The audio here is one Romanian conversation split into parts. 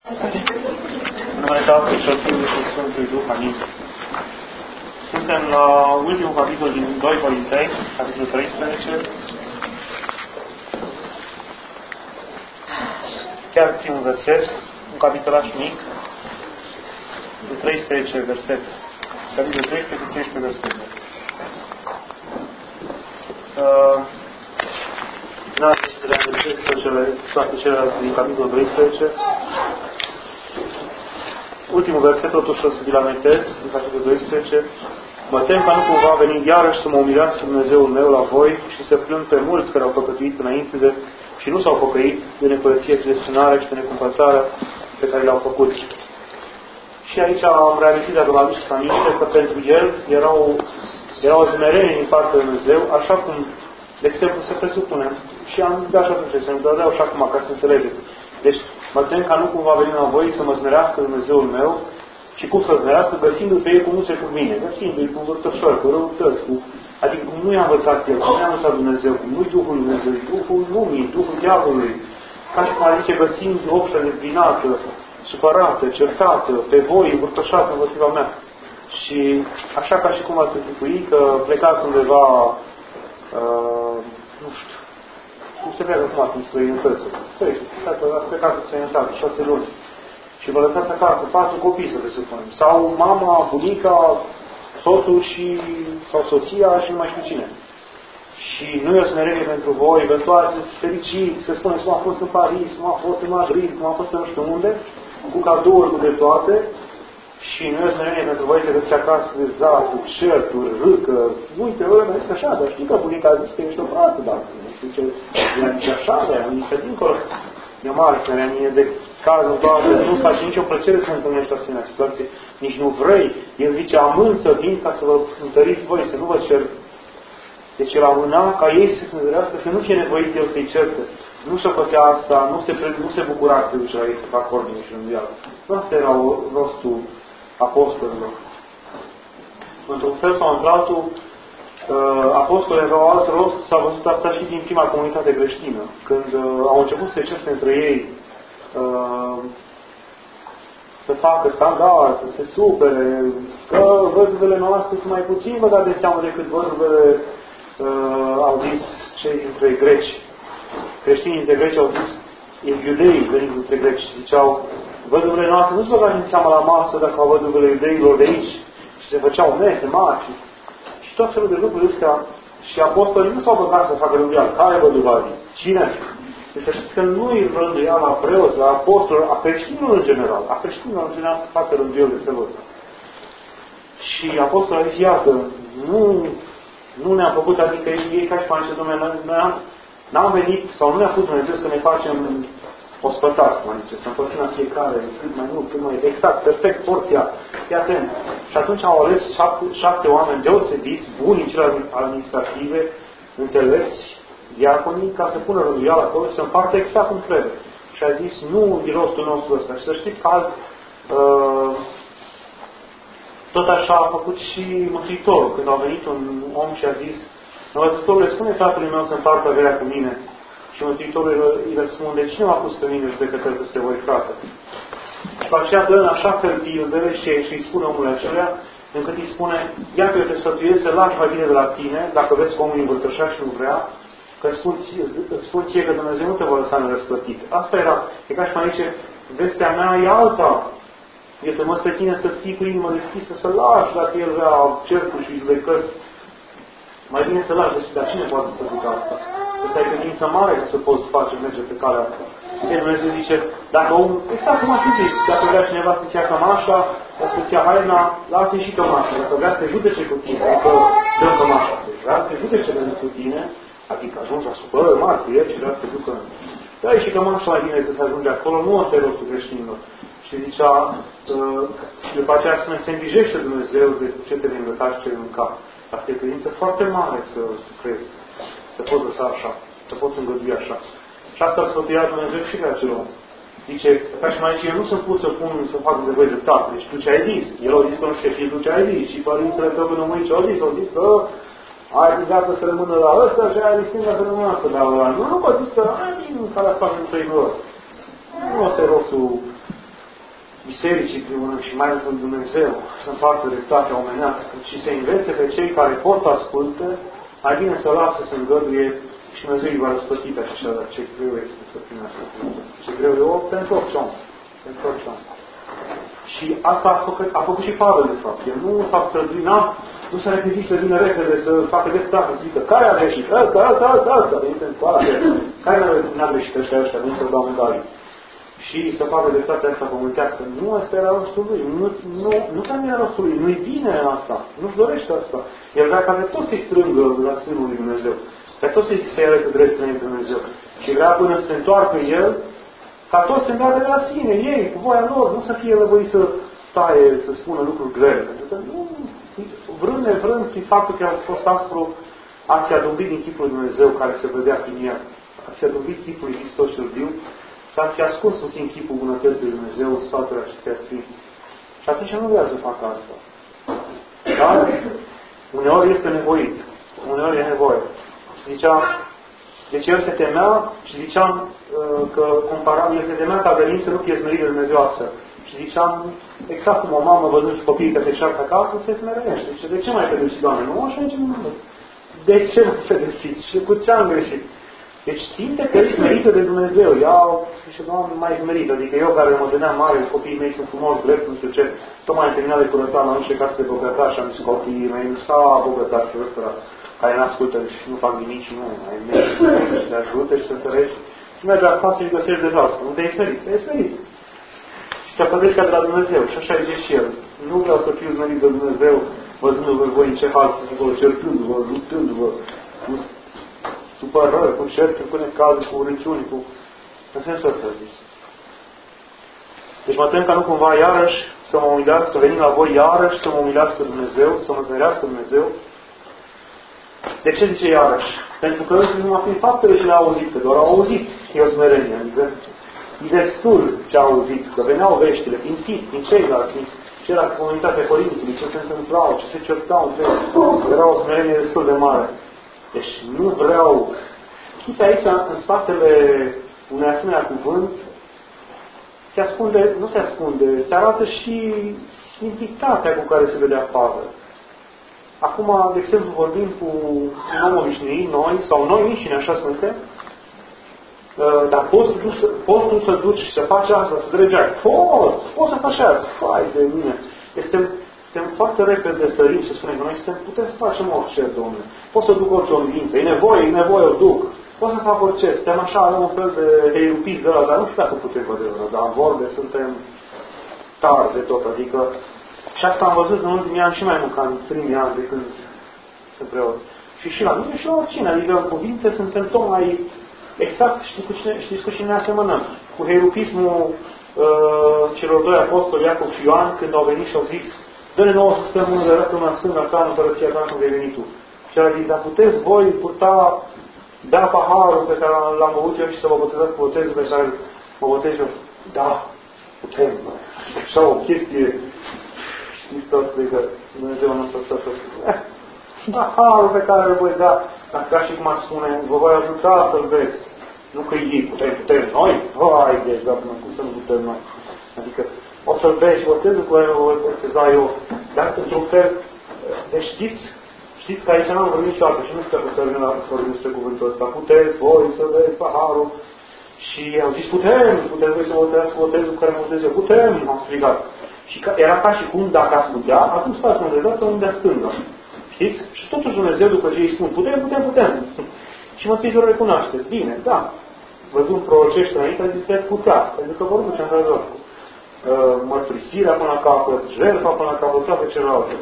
În numele Tatălui și al Fiului și Sfântului Duh, amin. Suntem la ultimul capitol din 2 Corinteni, capitolul 13. Chiar primul verset, un capitolaș mic, de 13 versete. Capitolul 13 cu 13 versete. N-ați să le amintesc toate celelalte din capitolul 12. Ultimul verset, totuși, o să vi-l amintesc, din capitolul 12. Mă tem ca nu cumva veni iarăși să mă umilească Dumnezeul meu la voi și să plâng pe mulți care au păcătuit înainte de și nu s-au păcăit de necurăție, de destrânare și de necumpățare pe care le-au făcut. Și aici am reamintit, dacă vă aduceți aminte, că pentru el era o zmerenie din partea lui Dumnezeu, așa cum, de exemplu, se presupune. Și am zis așa atunci, să-mi dădeau așa acum, ca să înțelegeți. Deci, mă tem ca nu cumva veni la voi să mă zmerească Dumnezeul meu și cum să zmerească, găsindu-i pe ei cum nu se cuvine, găsindu-i cu vârtășori, cu răutăți, adică cum nu i-a învățat el, cum nu i-a învățat Dumnezeu, cum nu-i Duhul Dumnezeu, Duhul lumii, Duhul diavolului, ca și cum ar zice, găsind opșă nezbinată, supărată, certată, pe voi, învârtășați împotriva mea. Și așa ca și cum ați închipui că plecați undeva, nu știu, cum se pleacă acum în străinătăți. Păi, ați plecat în străinătate, 6 luni. Și vă lăsați acasă 4 copii, să le supunem. Sau mama, bunica, soțul sau soția și nu mai știu cine. Și nu e o smerenie pentru voi, eventual fericiți, să spuneți cum a fost în Paris, cum a fost în Madrid, cum a fost în nu știu unde, cu cadouri, cu de toate. Și nu e o smerenie pentru voi să găsiți acasă dezastru, certuri, râcă. Uite, ăla este așa, dar știi că bunica a zis că ești o frate, dacă nu știu ce. Ea nici așa, dar ea nici dincolo. E o mare smerenie de cazul doar, nu-ți face nicio plăcere să întâlnești asemenea situație. Nici nu vrei. El zice, amân să vin ca să vă întăriți voi, să nu vă cer. Deci el amâna ca ei să se întărească, să nu fie nevoit el să-i certe. Nu se făcea asta, nu se bucura să duce la ei să facă ordine și rânduială. Nu asta era rostul apostolilor. Într-un fel sau într-altul, apostolii aveau alt rost, s-a văzut asta și din prima comunitate creștină. Când au început să se certe între ei, să facă scandal, să se supere, că văduvele noastre sunt mai puțin vă dați de seamă decât văduvele au zis cei dintre greci. Creștinii dintre greci au zis, iudeii veniți dintre greci, ziceau, văduvele noastre nu se băgați în seama la masă dacă au văduvele iudeilor de aici și se făceau mese mari și tot felul de lucruri astea. Și apostolii nu s-au băgat să facă rânduială. Care văduva a zis? Cine? Deci să știți că nu îi rânduia la preoți, la apostoli, a creștinilor în general. A creștinilor în general să facă rânduială de felul ăsta. Și apostolii a zis, iată, nu ne-am făcut, adică ei ca și cum zice, Dom'le, n-am venit, sau nu ne-a pus Dumnezeu să ne facem ospătați, să împărțim la fiecare, cât mai mult, cât mai exact, perfect, porția, fii atent. Și atunci au ales 7 oameni deosebiți, buni în cele administrative, înțelepți, diaconii, ca să pună rânduială acolo și să împartă exact cum trebuie. Și a zis, nu e rostul nostru ăsta. Și să știți că tot așa a făcut și Mântuitorul, când a venit un om și a zis, Învățătorule, spune tatălui meu să împartă averea cu mine. Și Mântuitorul îi răspunde, cine m-a pus pe mine judecător peste voi, frate? Și pe aceea dă în așa fel pildele și îi spune omului acelea, încât îi spune, iată, eu te sfătuiesc să lași mai bine de la tine, dacă vezi că omul e învârtășat și nu vrea, că îți spun ție că Dumnezeu nu te va lăsa nerăsplătit. Asta era, e ca și mai zice, vestea mea e alta. Este mă pe tine să fii cu inimă deschisă, să lași dacă el vrea certuri și judecăți. Mai bine să lași, dar cine poate să ducă asta? Asta e credință mare ca să poți face merge pe calea asta. El Dumnezeu zice, dacă omul, exact cum ați zis, dacă vrea cineva să-ți ia cămașa, să-ți ia haina, lasă-i și cămașa. Dacă vrea să judece cu tine, adică dăm cămașa. Deci vrea să judece cu tine, adică ajungi la supără mari cu el și vrea să te ducă. Dă-i și cămașa mai bine că să ajunge acolo, nu o să rostul creștinilor. Și zicea, după aceea se îngrijește Dumnezeu de ce te vei învăța și ce vei mânca. Asta e credință foarte mare să crezi. Să poți lăsa așa. Să poți îngădui așa. Și asta sfătuia Dumnezeu și pe acel om. Zice, ca și mai zice, eu nu sunt pus să fac de voi dreptate. Deci tu ce ai zis? El a zis că nu știu și tu ce ai zis. Și părintele tău până mâini ce au zis că ai zis gata să rămână la ăsta și ai zis că să rămână asta la ăla. Nu, că zis că ai din care să fac între ei lor. Nu o să rostul bisericii și mai ales lui Dumnezeu să împartă dreptatea omenească și să învețe pe cei care pot să asculte, mai bine să lasă să îngăduie și Dumnezeu îi va răsplăti pe așa, dar ce greu este să primească. Ce greu e pentru orice om. Pentru orice om. Și asta a făcut și Pavel, de fapt. El nu s-a străduit, nu s-a repezit să vină repede, să facă dreptate, să zică, care a greșit? Ăsta, venit în coate. Care n-a greșit ăștia, veniți să-l dau medalii. Și să facă dreptatea asta pământească. Nu, asta era rostul lui. Nu că nu era rostul lui. Nu-i bine asta. Nu-și dorește asta. El vrea ca pe toți să-i strângă la sânul lui Dumnezeu. Pe toți să-i arătă drept înainte Dumnezeu. Și vrea până să se întoarcă el, ca toți să îndată de la sine, ei, cu voia lor, nu să fie lăvăi să taie, să spună lucruri grele. Pentru că nu, vrând, prin faptul că a fost aspru, a fi adumbit din chipul lui Dumnezeu care se vedea prin el. A fi adumbit chipul lui Hristos cel viu, s-ar fi ascuns puțin chipul bunătății lui Dumnezeu în sfatele acestea sfinte. Și atunci nu vrea să facă asta. Dar uneori este nevoit. Uneori e nevoie. Și zicea, deci el se temea și ziceam că comparam, el se temea ca Velim să nu fie smerit de Dumnezeu astfel. Și ziceam, exact cum o mamă văzând și copiii că te șarcă acasă, se smerește. Și de ce mai pedepsi, Doamne? Nu, așa nici nu. De ce mă pedepsiți? Și cu ce am greșit? Deci simte că e smerită de Dumnezeu. Iau și Doamne mai smerită. Adică eu care mă gândeam mare, copiii mei sunt frumos, drept, nu știu ce, tocmai am terminat de curățat la nu știu casă de bogătași și am zis copiii mei, nu s-a bogătași ăsta care nu ascultă și nu fac nimic și nu, ai mergi și te ajută și să întărești. Și mergi acasă și găsești dezastru. Nu te-ai smerit, te-ai smerit. Și te apădești ca de la Dumnezeu. Și așa zice și el. Nu vreau să fiu smerit de Dumnezeu, văzându-vă voi în ce hal sunt acolo, certându-vă, luptându-vă, cu supărări, cu certuri, cu necazuri, cu urăciuni, cu... În sensul ăsta a zis. Deci mă tem ca nu cumva iarăși să mă umilească, să venim la voi iarăși să mă umilească Dumnezeu, să mă zmerească Dumnezeu. De ce zice iarăși? Pentru că numai prin faptele ce le-au auzit, că doar au auzit e o smerenie. Adică e destul ce au auzit, că veneau veștile, din Tit, din ceilalți, din ceilalți comunitatea Corintului, ce se întâmplau, ce se certau între ei. Era o smerenie destul de mare. Deci nu vreau... Chit aici, în spatele unui asemenea cuvânt, se ascunde, nu se ascunde, se arată și simplitatea cu care se vedea Pavel. Acum, de exemplu, vorbim cu un om obișnuit, noi, sau noi înșine, așa suntem, dar poți tu să duci și să faci asta, să dregeai. Poți să faci asta. Fai de mine. Suntem foarte repede să rim, să spunem că noi putem să facem orice, Domnule. Pot să duc orice omilință. E nevoie, o duc. Pot să fac orice. Suntem așa, avem un fel de heirupiți de ăla, dar nu știu dacă putem adevărat. Dar în vorbe suntem tari de tot. Adică, și asta am văzut în ultimii ani și mai mult ca în primii ani de când sunt preot. Și la mine și la oricine. Adică în cuvinte suntem tot mai exact, știți cu cine ne asemănăm. Cu heirupismul celor doi apostoli, Iacov și Ioan, când au venit și au zis, dă-ne nouă să stăm unul de rătă una stânga ta în împărăția ta când vei veni tu. Și a zis, dar puteți voi purta, bea paharul pe care l-am băut eu și să vă botezați cu botezul pe care mă botez eu? Da, putem. Așa o chestie, știți toți că Dumnezeu nu s-a paharul pe care îl voi da, dar ca și cum aș spune, vă voi ajuta să-l veți. Nu că ei putem noi? Hai, deci, dar cum să nu putem noi? Adică, o să-l vezi botezul cu care o voi boteza eu. Dar, într-un fel, deci știți că aici n-am vorbit niciodată și nu știu că să vorbim despre cuvântul ăsta. Puteți voi să vezi paharul. Și au zis, putem voi să botezați cu botezul cu care mă botez eu. Putem, am strigat. Și era ca și cum, dacă ați putea, atunci stați unde dată, unde stânga. Știți? Și totuși Dumnezeu, după ce îi spun, putem. Și Mântuitorul recunoaște. Bine, da. Văzând prorocește înainte, a zis că putea. Pentru că vor duce într-adevăr cu mărturisirea până la capăt, jertfa până la capăt, toate celelalte.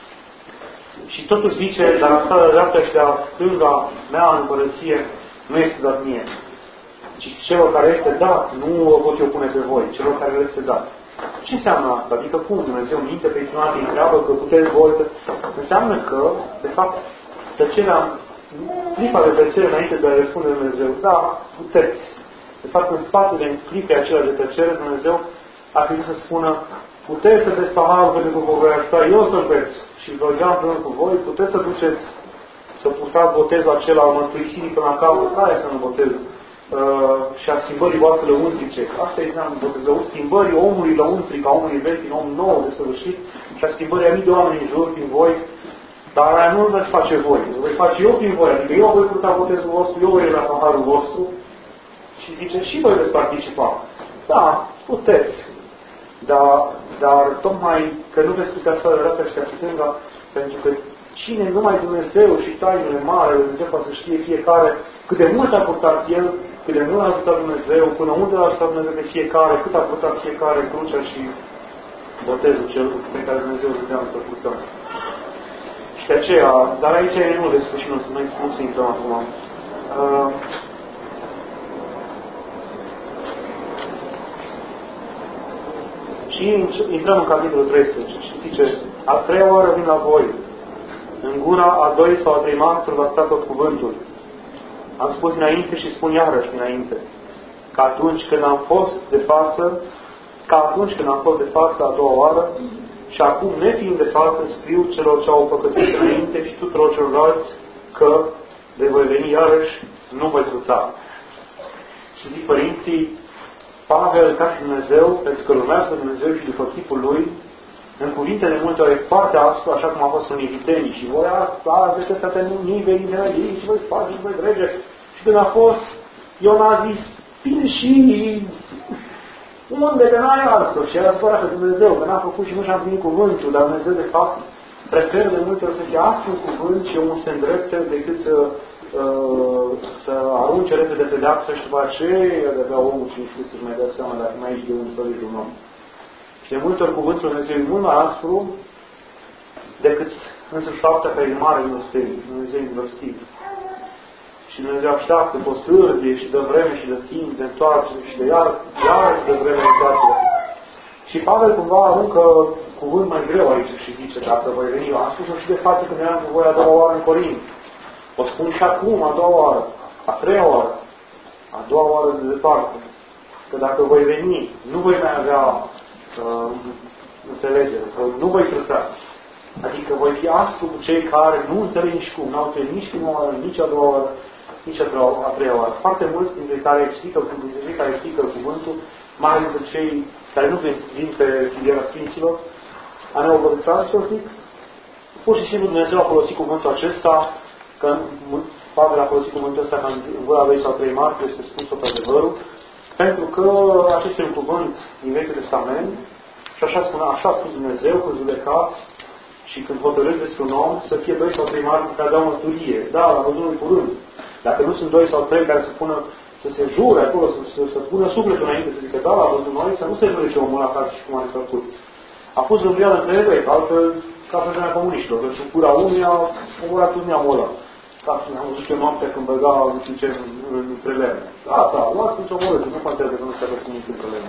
Și totuși zice, dar asta de dreapta și de a stânga mea în împărăție nu este dat mie. Ci celor care este dat, nu o pot eu pune pe voi, celor care le este dat. Ce înseamnă asta? Adică cum Dumnezeu minte pe cineva îi întreabă că puteți voi? Înseamnă că, de fapt, tăcerea, clipa de tăcere înainte de a răspunde Dumnezeu, da, puteți. De fapt, în spatele clipei acela de tăcere, Dumnezeu a trebuit să spună, puteți să veți paharul pentru că vă voi ajuta eu să-l veți și vă gea împreună cu voi, puteți să duceți, să purtați botezul acela al mărturisirii până la capăt, aia să nu botez și a schimbării voastre lăuntrice. Asta e schimbării omului lăuntric, a omului vechi, din om nou de săvârșit și a schimbării a mii de oameni în jur prin voi. Dar aia nu îl veți face voi. Îl voi face eu prin voi. Adică eu voi purta botezul vostru, eu voi la paharul vostru. Și zice, și voi veți participa. Da, puteți. Dar tocmai că nu veți putea să arătați ăștia stânga, pentru că cine numai Dumnezeu și tainele mari, Dumnezeu poate să știe fiecare cât de mult a purtat El, cât de mult a ajutat Dumnezeu, până unde a ajutat Dumnezeu pe fiecare, cât a purtat fiecare crucea și botezul cel pe care Dumnezeu îl dea să purtăm. Și de aceea, dar aici e mult despre și noi nu să intrăm acum. Și intrăm în capitolul 13 și zice, a treia oară vin la voi, în gura a doi sau a trei martori va sta tot cuvântul. Am spus înainte și spun iarăși înainte, că atunci când am fost de față a doua oară, și acum, nefiind de față, scriu celor ce au păcătuit înainte și tuturor celorlalți că de voi veni iarăși, nu voi cruța. Și zic părinții, Pavel, ca și Dumnezeu, pentru că urmează Dumnezeu și după chipul Lui, în cuvinte de multe ori foarte aspru, așa cum a fost în Ivitenii, și voi asta, vedeți să te nivei de aici, și voi face, și voi trece. Și când a fost, Ion a zis, bine și unde că n-ai altul? Și era supărat că Dumnezeu, că n-a făcut și nu și-a împlinit cuvântul, dar Dumnezeu, de fapt, preferă de multe ori să fie aspru în cuvânt și omul se îndrepte decât să arunce repede pedeapsă și după aceea de avea omul și Iisus să-și mai dea seama dacă mai ești de un fel de un om. Și de multe ori cuvântul Dumnezeu e mult mai aspru decât însuși fapta că e mare milostenie. Dumnezeu e milostiv. Și Dumnezeu așteaptă cu o sârdie și dă vreme și dă timp de întoarcere și de iar și dă vreme de întoarcere. Și Pavel cumva aruncă cuvânt mai greu aici și zice, dacă voi veni, am spus-o și de față când eram cu voi a doua oară în Corint. O spun și acum, a doua oară, a treia oară, a doua oară de departe. Că dacă voi veni, nu voi mai avea înțelegere, nu voi trăsa. Adică voi fi aspru cu cei care nu înțeleg nici cum, n-au înțeleg nici prima oară, nici a doua oară, nici a treia oară. Foarte mulți dintre care explică cuvântul, mai ales dintre cei care nu vin pe filiera Sfinților, a neobodețaților, zic, pur și simplu Dumnezeu a folosit cuvântul acesta, că Pavel a folosit cuvântul ăsta ca în gura lui sau trei martori, este spus tot adevărul, pentru că acesta e un cuvânt din Vechiul Testament și așa a spus Dumnezeu, când judecați și când hotărâți despre un om, să fie doi sau trei martori care dau mărturie. Da, la văzut unui curând. Dacă nu sunt doi sau trei care să se jure acolo, să pună sufletul înainte, să zică, da, la văzut noi, să nu se jurece omul la care și cum a făcut. A fost rânduială între evrei, altfel, ca pe vremea comuniștilor, că și cura unuia, omorat unuia ăla. Ca am văzut eu noaptea când băga, nu știu ce, în preleme. Da, luați nici omorâți, nu contează că nu se văd cum în preleme.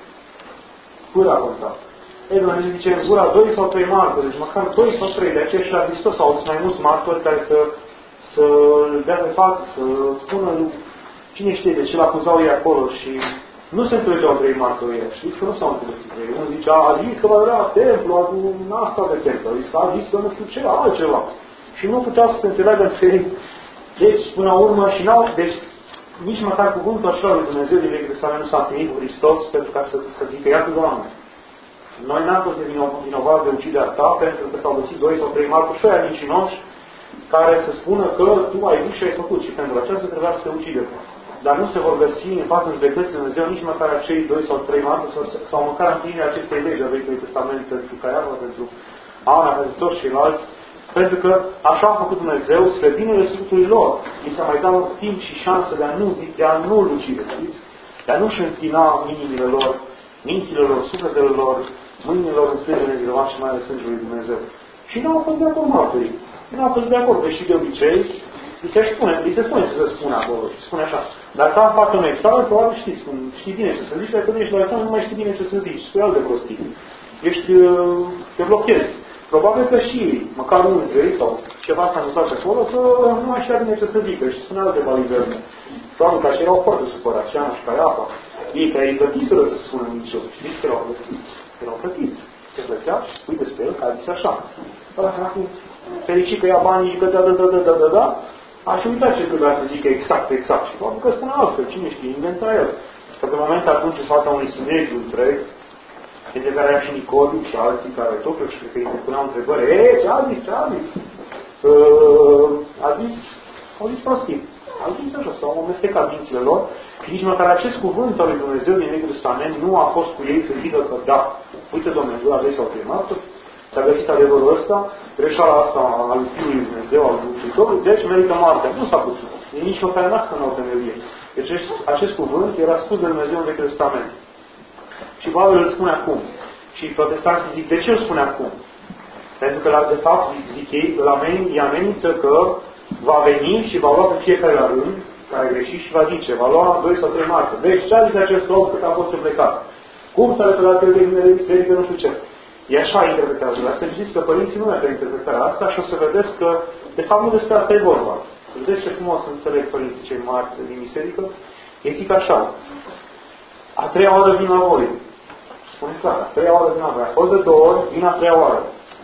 Cura conta. Ei, Dumnezeu zice, în gura 2 sau 3 martori, deci măcar 2 sau 3, de aceea și la Hristos au mai mulți martori care să-l dea pe față, să spună cine știe de ce l-acuzau ei acolo și nu se înțelegeau 3 martori ăia, știți că nu s-au înțeles ei. Unul zice, a zis că va vrea templu, n-a stat de templu, a zis că nu știu ce, altceva. Și nu puteau să se înțeleagă între ei. Deci, până la urmă, și n-au, deci, nici măcar cuvântul așa lui Dumnezeu din Vechiul Testament nu s-a întâlnit cu Hristos pentru ca să zică, iată, Doamne, noi n-am fost vinovați de uciderea ta pentru că s-au găsit 2 sau 3 martori și aia mincinoși care să spună că tu ai zis și ai făcut și pentru aceasta trebuia să te ucidem. Dar nu se vor găsi în fața judecății Dumnezeu nici măcar acei 2 sau 3 martori sau măcar împlinirea acestei legi a Vechiului Testament pentru Caiafa, pentru Ana, pentru toți ceilalți, pentru că așa a făcut Dumnezeu spre binele Sfântului lor. Îi s-a mai dat timp și șansă de a nu-L ucide, știți? De a nu-și închina inimile lor, mințile lor, sufletele lor, mâinile lor în strângere nevinovat și mai ales sângele lui Dumnezeu. Și nu au fost de acord martorii. Nu au fost de acord, deși de obicei li se spune să se spună acolo și spune așa. Dar ca în față unui examen, probabil știi bine ce să zici, dar când ești la examen nu mai știi bine ce să zici, spui alte prostii. Te blochezi. Probabil că și măcar unul dintre ei sau ceva s-a întâmplat acolo să nu mai știa bine ce să zică și spune alte baliverne. Probabil că așa erau foarte supărați, și Ana și Caiafa. Ei care îi plătiseră să spună minciuni. Știți că erau plătiți? Erau plătiți. Se plătea și spui despre el că a zis așa. Ăla acum fericit că ia banii și că da. Aș uita ce trebuia să zică exact. Și probabil că spune altfel, cine știe, inventa el. Că pe moment atunci în fața unui sinegiu întreg, între care era și Nicodiu și alții care totuși cred că îi puneau întrebări. Ce a zis? Au zis prostii. Au zis așa, s-au amestecat mințile lor și nici măcar acest cuvânt al lui Dumnezeu din Vechiul Testament nu a fost cu ei să zică că da, uite Domnule, la doi sau trei martori, s-a găsit adevărul ăsta, greșeala asta al Fiului Dumnezeu, al Mântuitorului, deci merită moartea. Nu s-a putut. Ei nici măcar n-a făcut o temelie. Deci acest cuvânt era spus de Dumnezeu în Vechiul Testament. Și Pavel îl spune acum. Și protestanții zic, de ce îl spune acum? Pentru că, de fapt, zic ei, îi amenință că va veni și va lua pe fiecare la rând, care a greșit și va zice, va lua 2 sau 3 martori. Deci, ce a zis acest om cât a fost plecat? Cum s-a repetat el de biserică, nu știu ce. E așa interpretează. Dar să știți că părinții nu merg interpretarea asta și o să vedeți că, de fapt, nu despre asta e vorba. Vedeți ce frumos înțeleg părinții cei mari din biserică? Ei zic așa. A treia oară vin la voi. Spune clar, a treia oară vin la voi. A fost de 2 ori, vin a treia oară.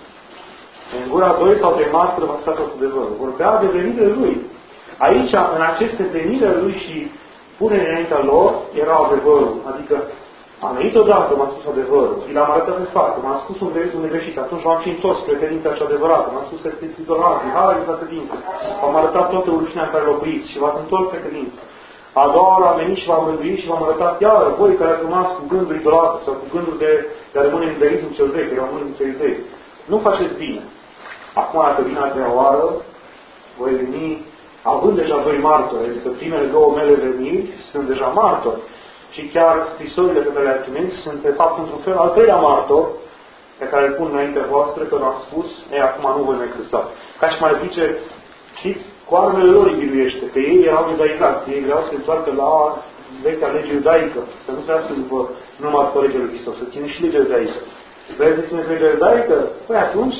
În gura 2 sau 3 martori va sta tot adevărul. Vorbea de venirile lui. Aici, în aceste venire lui și punere înaintea lor, era adevărul. Adică, am venit odată, m-a spus adevărul. Și l-am arătat pe față. M-am spus un greșit. Atunci v-am și întors spre credința cea adevărată. M-am spus că sunteți idolați. Hai, la credință. V-am arătat toată urșinea în care locuiți și v-ați întors pe credință. A doua oară am venit și v-am mântuit și v-am arătat iară voi care ați rămas cu gânduri idolate sau cu gânduri de a rămâne în iudaismul cel vechi, erau mulți dintre iudei. Nu faceți bine. Acum, dacă vine a treia oară, voi veni, având deja 2 martori, adică primele 2 mele veniri sunt deja martori. Și chiar scrisorile pe care le-am trimis sunt, de fapt, într-un fel, al treilea martor, pe care îl pun înaintea voastră, că l-am spus, acum nu voi mai câța. Ca și mai zice, știți, cu armele lor îi biruiește, că ei erau judaicați, ei vreau să se întoarcă la vechea lege iudaică, să nu trească după numai după legea lui Hristos, să ține și legea iudaică. Vreți să țineți legea iudaică? Păi atunci,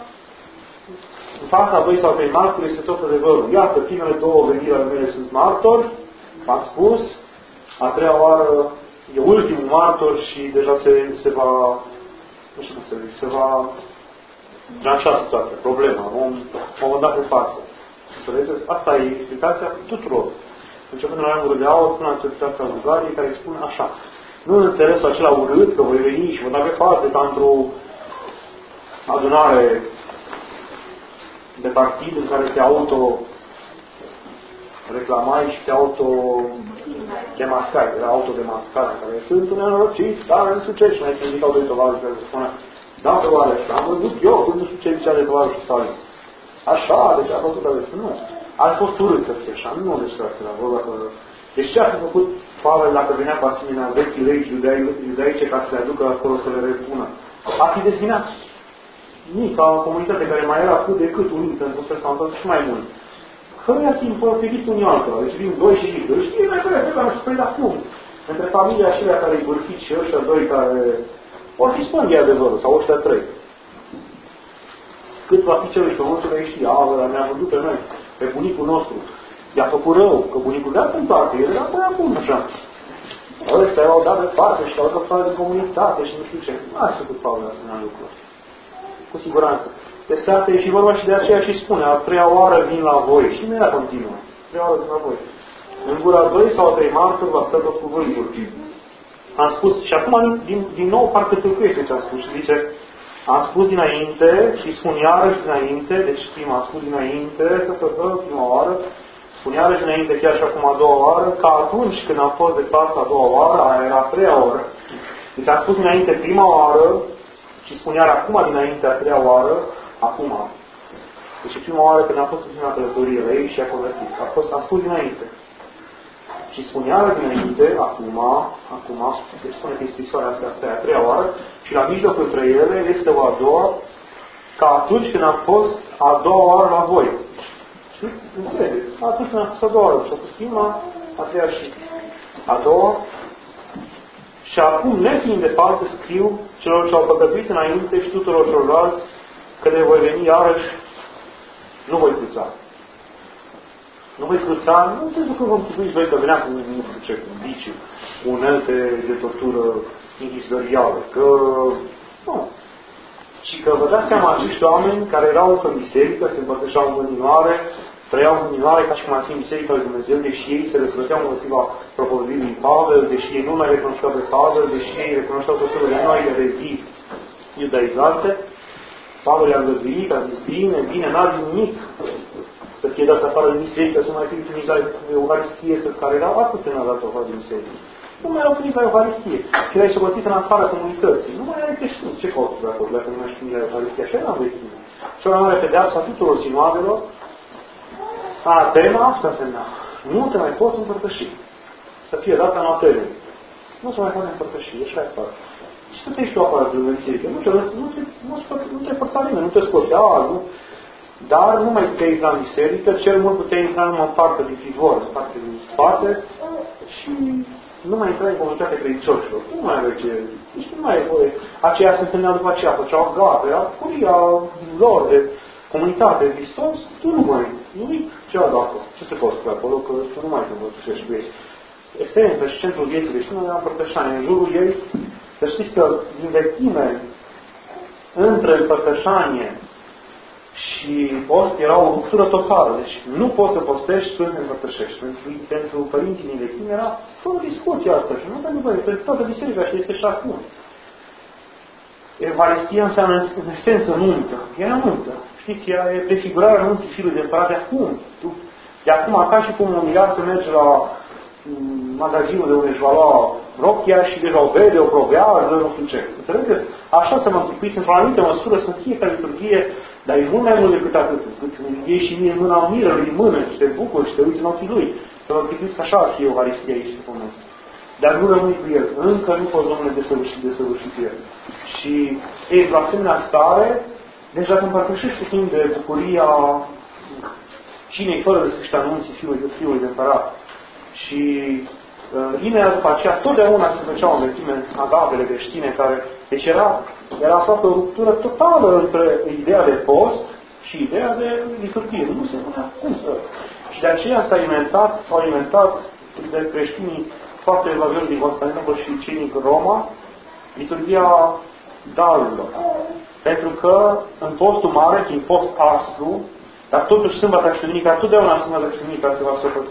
în fața 2 sau 3 martori este tot adevărul. Iată, primele 2 veniri ale mele sunt martori, v-am spus, a treia oară e ultimul martor și deja se va, nu știu cum să zic, se va tranșa situația, problema, vom da pe față. Înțelegeți? Asta e explicația tuturor. Începând la Neamul de Aur până la explicația Bulgariei, care spune așa. Nu în înțelesul acela urât, că voi veni și vă da pe față ca într-o adunare de partid în care te auto-reclamai și te auto-demascai. Era autodemascare, care sunt un nenorocit, dar nu știu ce. Și mai ridicau 2 tovarăși care se spunea, da, tovarăși, am văzut eu, când nu știu ce zicea de tovarăși Stalin. Așa, deci a făcut adevăr. Nu. Ar fost urât să fie așa. Nu despre asta la vorba. Deci ce a făcut Pavel dacă venea cu asemenea vechii legi iudaice ca să le aducă acolo să le repună? A fi dezvinat. Mica comunitate care mai era cât de cât unită, într-un fel sau într-un și mai mult. Căruia ți împotrivit unii altora. Deci vin 2 și zic, știi, mai trebuie să nu spui, dar cum? Între familia acelea care îi vârfit și ăștia 2 care vor fi spun de adevărul, sau ăștia 3. Cât va fi celui pământul care știe, ne-a vândut pe noi, pe bunicul nostru. I-a făcut rău, că bunicul viață în parte, el era până acum, așa. Ăștia au dat de parte și au dat de comunitate și nu știu ce. Nu a făcut Pavel asemenea lucruri. Cu siguranță. Despre asta e și vorba și de aceea și spune, a treia oară vin la voi. Și nu era continuă. A treia oară vin la voi. În gura 2 sau 3 martori va sta tot cuvântul. Am spus, și acum din nou parcă tâlcuiește ce am spus. Și zice, am spus dinainte și spun iarăși dinainte, deci prima am spus dinainte, prima oară, spun iarăși dinainte, chiar și acum a doua oară, ca atunci când am fost de față a doua oară, aia era a treia oră. Deci am spus dinainte prima oară, și spun iar acum dinainte, a treia oară, acum. Deci prima oară când am fost în călătorie la ei și a convertit. Am spus dinainte. Și spun iară dinainte, acum, deci spune că scrisoarea asta a treia oară, și la mijlocul între ele este o a doua, ca atunci când am fost a doua oară la voi. Și înțelegeți? Atunci când am fost a doua oară. Și a fost prima, a treia și a doua. Și acum, nefiind departe, scriu celor ce au păcătuit înainte și tuturor celorlalți că de voi veni iarăși, nu voi cruța. Nu voi cruța, nu înțeleg că vom chipuiți voi că venea cu, nu știu ce, cu bici, unelte de tortură inchizitorială, că nu. Și că vă dați seama acești oameni care erau în biserică, se împărtășeau în continuare, trăiau în minoare ca și cum ar fi în Biserica lui Dumnezeu, deși ei se răzvrăteau împotriva propovăduirii lui Pavel, deși ei nu mai recunoșteau pe Pavel, deși ei recunoșteau tot felul de noi erezii iudaizante. Pavel i-a îngăduit, a zis, bine, n-are nimic să fie dat afară din biserică, să mai fie utilizat Euharistie, care era astăzi n-a dat afară din biserică. Nu mai au utilizat Euharistie. Și l-ai socotit în afara comunității. Nu mai ai creștini. Ce caută de acolo, dacă nu mai știu Euharistie? Așa era în vechime. Și o mare pedeapsă a tuturor sinoadelor. Atena, asta însemna. Nu te mai poți împărtăși. Să fie dată în apele. Nu se mai poate împărtăși. Așa e afară. Și tu te ești tu afară de biserică. Nu te forța nimeni, nu te scotea, nu. Dar nu mai puteai intra în biserică, cel mult puteai intra numai în partea din fivor, în partea din spate și nu mai intrai în comunitatea credincioșilor. Nu mai aveai ce... Nici nu mai e voie. Aceia se întâlneau după aceea, făceau gata, era curia lor de comunitate, de Hristos, tu nu mai nimic. Ce au dat acolo? Ce se poate spune acolo? Că tu nu mai te împărtășești cu ei. Esența și centrul vieții creștine era împărtășanie. În jurul ei, să știți că din vechime, între împărtășanie și post era o ruptură totală. Deci nu poți să postești până te împărtășești. Pentru părinții din vechime era fără discuție asta. Și nu pentru voi, pentru toată biserica și este și acum. Euharistia înseamnă în esență nuntă. E nuntă. Știți, ea e prefigurarea nunții Fiului de Împărat de acum. De acum, ca și cum un iar să merge la magazinul de unde își va lua rochia și deja o vede, o probează, nu știu ce. Înțelegeți? Așa să mă închipuiți, într-o anumită măsură, să fiecare liturghie, dar e mult mai mult decât atât. Cât iei și mie mâna mirelui în mână și te bucuri și te uiți în ochii lui. Să mă închipuiți că așa ar fi Euharistia aici pe pământ. Dar nu rămâi cu el. Încă nu poți rămâne desăvârșit cu el. Și ei, la asemenea stare, deja te împărtășești cu timp de bucuria cinei fără de sfârșit anunții Fiului de Împărat. Și imediat după aceea, totdeauna se făceau în vechime agavele creștine, care, deci era aproape o ruptură totală între ideea de post și ideea de liturghie. Nu se punea cum să... Și de aceea s-au alimentat de creștinii foarte evangelici din Constantinopol și cei din Roma, liturghia darurilor. Pentru că în postul mare, fiind post aspru, dar totuși sâmbătă și duminica, totdeauna sâmbătă și duminica se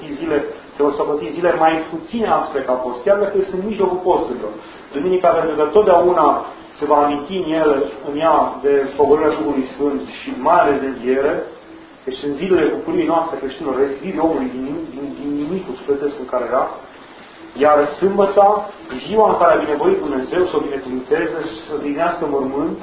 vor socoti zile mai puține aspre ca post, chiar dacă sunt în mijlocul posturilor. Duminica, pentru că totdeauna se va aminti în ea de pogorârea Duhului Sfânt și mai ales de înviere, deci în zilele bucuriei noastre creștinilor, rezidirii omului din nimicul sufletesc în care era, iar sâmbăta, ziua în care a binevoit Dumnezeu să o binecuvânteze și să ridinească mormânt,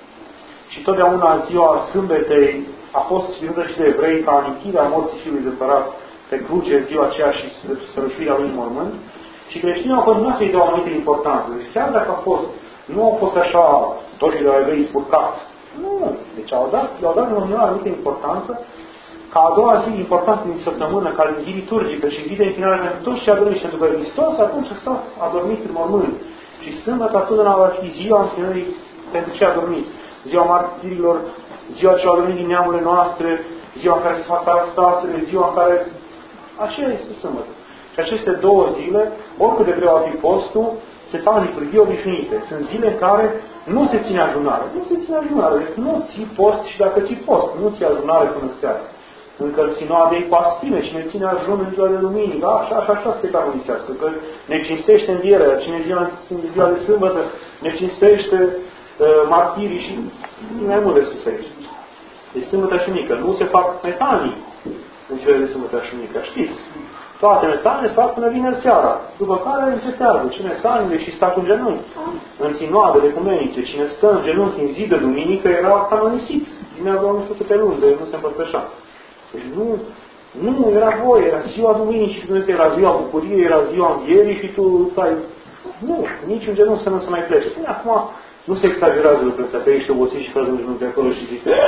și totdeauna ziua sâmbetei a fost ținută și de evrei ca amintirea morții Fiului de Împărat pe cruce în ziua aceea și sărășuirea lui în mormânt. Și creștinii au continuat să-i dea o anumită importanță. Deci chiar dacă nu au fost așa toți de la evrei spurcat. Nu. Deci i-au dat în o anumită importanță ca a doua zi importantă din săptămână, ca zi liturgică și zi de închinare pentru toți și adormiți. Pentru că Hristos atunci a stat adormit în mormânt. Și sâmbătă totdeauna va fi ziua închinării pentru cei adormiți. Ziua martirilor, ziua celor adormit din neamurile noastre, ziua în care se fac parastasele, ziua în care... Aceea este sâmbătă. Și aceste două zile, oricât de greu ar fi postul, se fac liturghii obișnuite. Sunt zile în care nu se ține ajunare. Nu se ține ajunare. Deci nu ții post și dacă ții post, nu ții ajunare până seara. Încă ținoadei pastime, cine ține ajun în ziua de duminică, așa se canonizează. Că ne cinstește învierea, cine ziua de sâmbătă, ne cinstește martirii și mai mult de sus aici. Deci sâmbătă și mică. Nu se fac metanii în cele de sâmbătă și mică. Știți? Toate metanele se fac până vineri seara. După care încetează. Cine stă în și stă în genunchi. În sinoadele ecumenice. Cine stă în genunchi în zi de duminică era canonisit. Vinează nu știu câte luni, de nu se împărtășea. Deci nu era voie. Era ziua duminicii și Dumnezeu era ziua bucuriei, era ziua învierii și tu stai. Nu, niciun genunchi să nu se mai plece. Până acum nu se exagerează lucrurile astea. Că ești obosit și crezi în genunchi de acolo și zici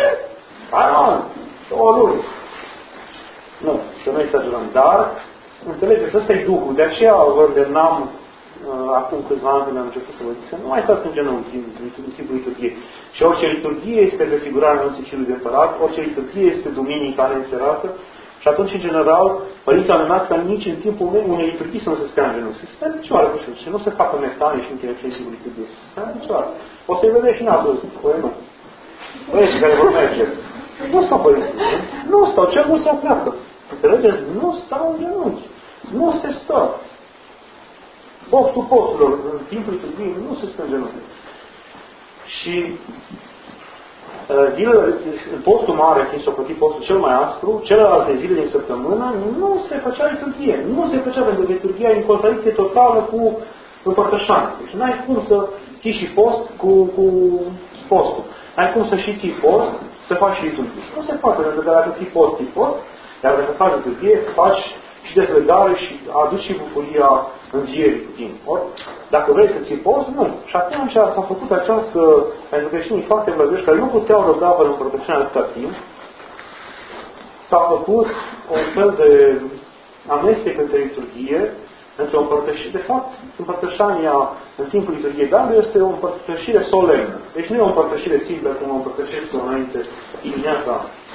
o luni. Nu, să nu exagerăm. Dar înțelegeți, ăsta e Duhul. De aceea vă îndemnam acum câțiva ani când am început să vă zic să nu mai stați în genunchi în timpul liturghiei. Și orice liturghie este prefigurarea anunții Fiului de Împărat, orice liturghie este duminica neînserată și atunci, în general, părinții au învățat ca nici în timpul unei liturghii să nu se stea în genunchi. Să stea în picioare cu și nu se facă metane și încheie în timpul liturghiei. Să stea în picioare. O să-i vedeți și în altă poemă. Băieții care vor merge. Nu stau părinții. Nu stau. Cel mult se pleacă. Înțelegeți? Nu stau în genunchi. Nu se stă. Postul posturilor, în timpul liturgiei, nu se stă în genunchi. Și zilele, în postul mare, fiind socotit postul cel mai aspru, celelalte zile din săptămână, nu se făcea liturghie. Nu se făcea pentru că liturghia e în contradicție totală cu împărtășania. Deci n-ai cum să ții și post cu postul. N-ai cum să și ții post, să faci și liturghie. Nu se poate, pentru că dacă ții post, iar dacă faci liturghie, faci și dezlegare și aduci și bucuria învierii cu tine. Ori, dacă vrei să ții post, nu. Și atunci s-a făcut această, pentru creștinii foarte vlăgești, care nu puteau răbda pe împărtășania atâta timp, s-a făcut un fel de amestec între liturghie, între o împărtășire. De fapt, împărtășania în timpul liturgiei Darului este o împărtășire solemnă. Deci nu e o împărtășire simplă, cum o împărtășesc înainte dimineața,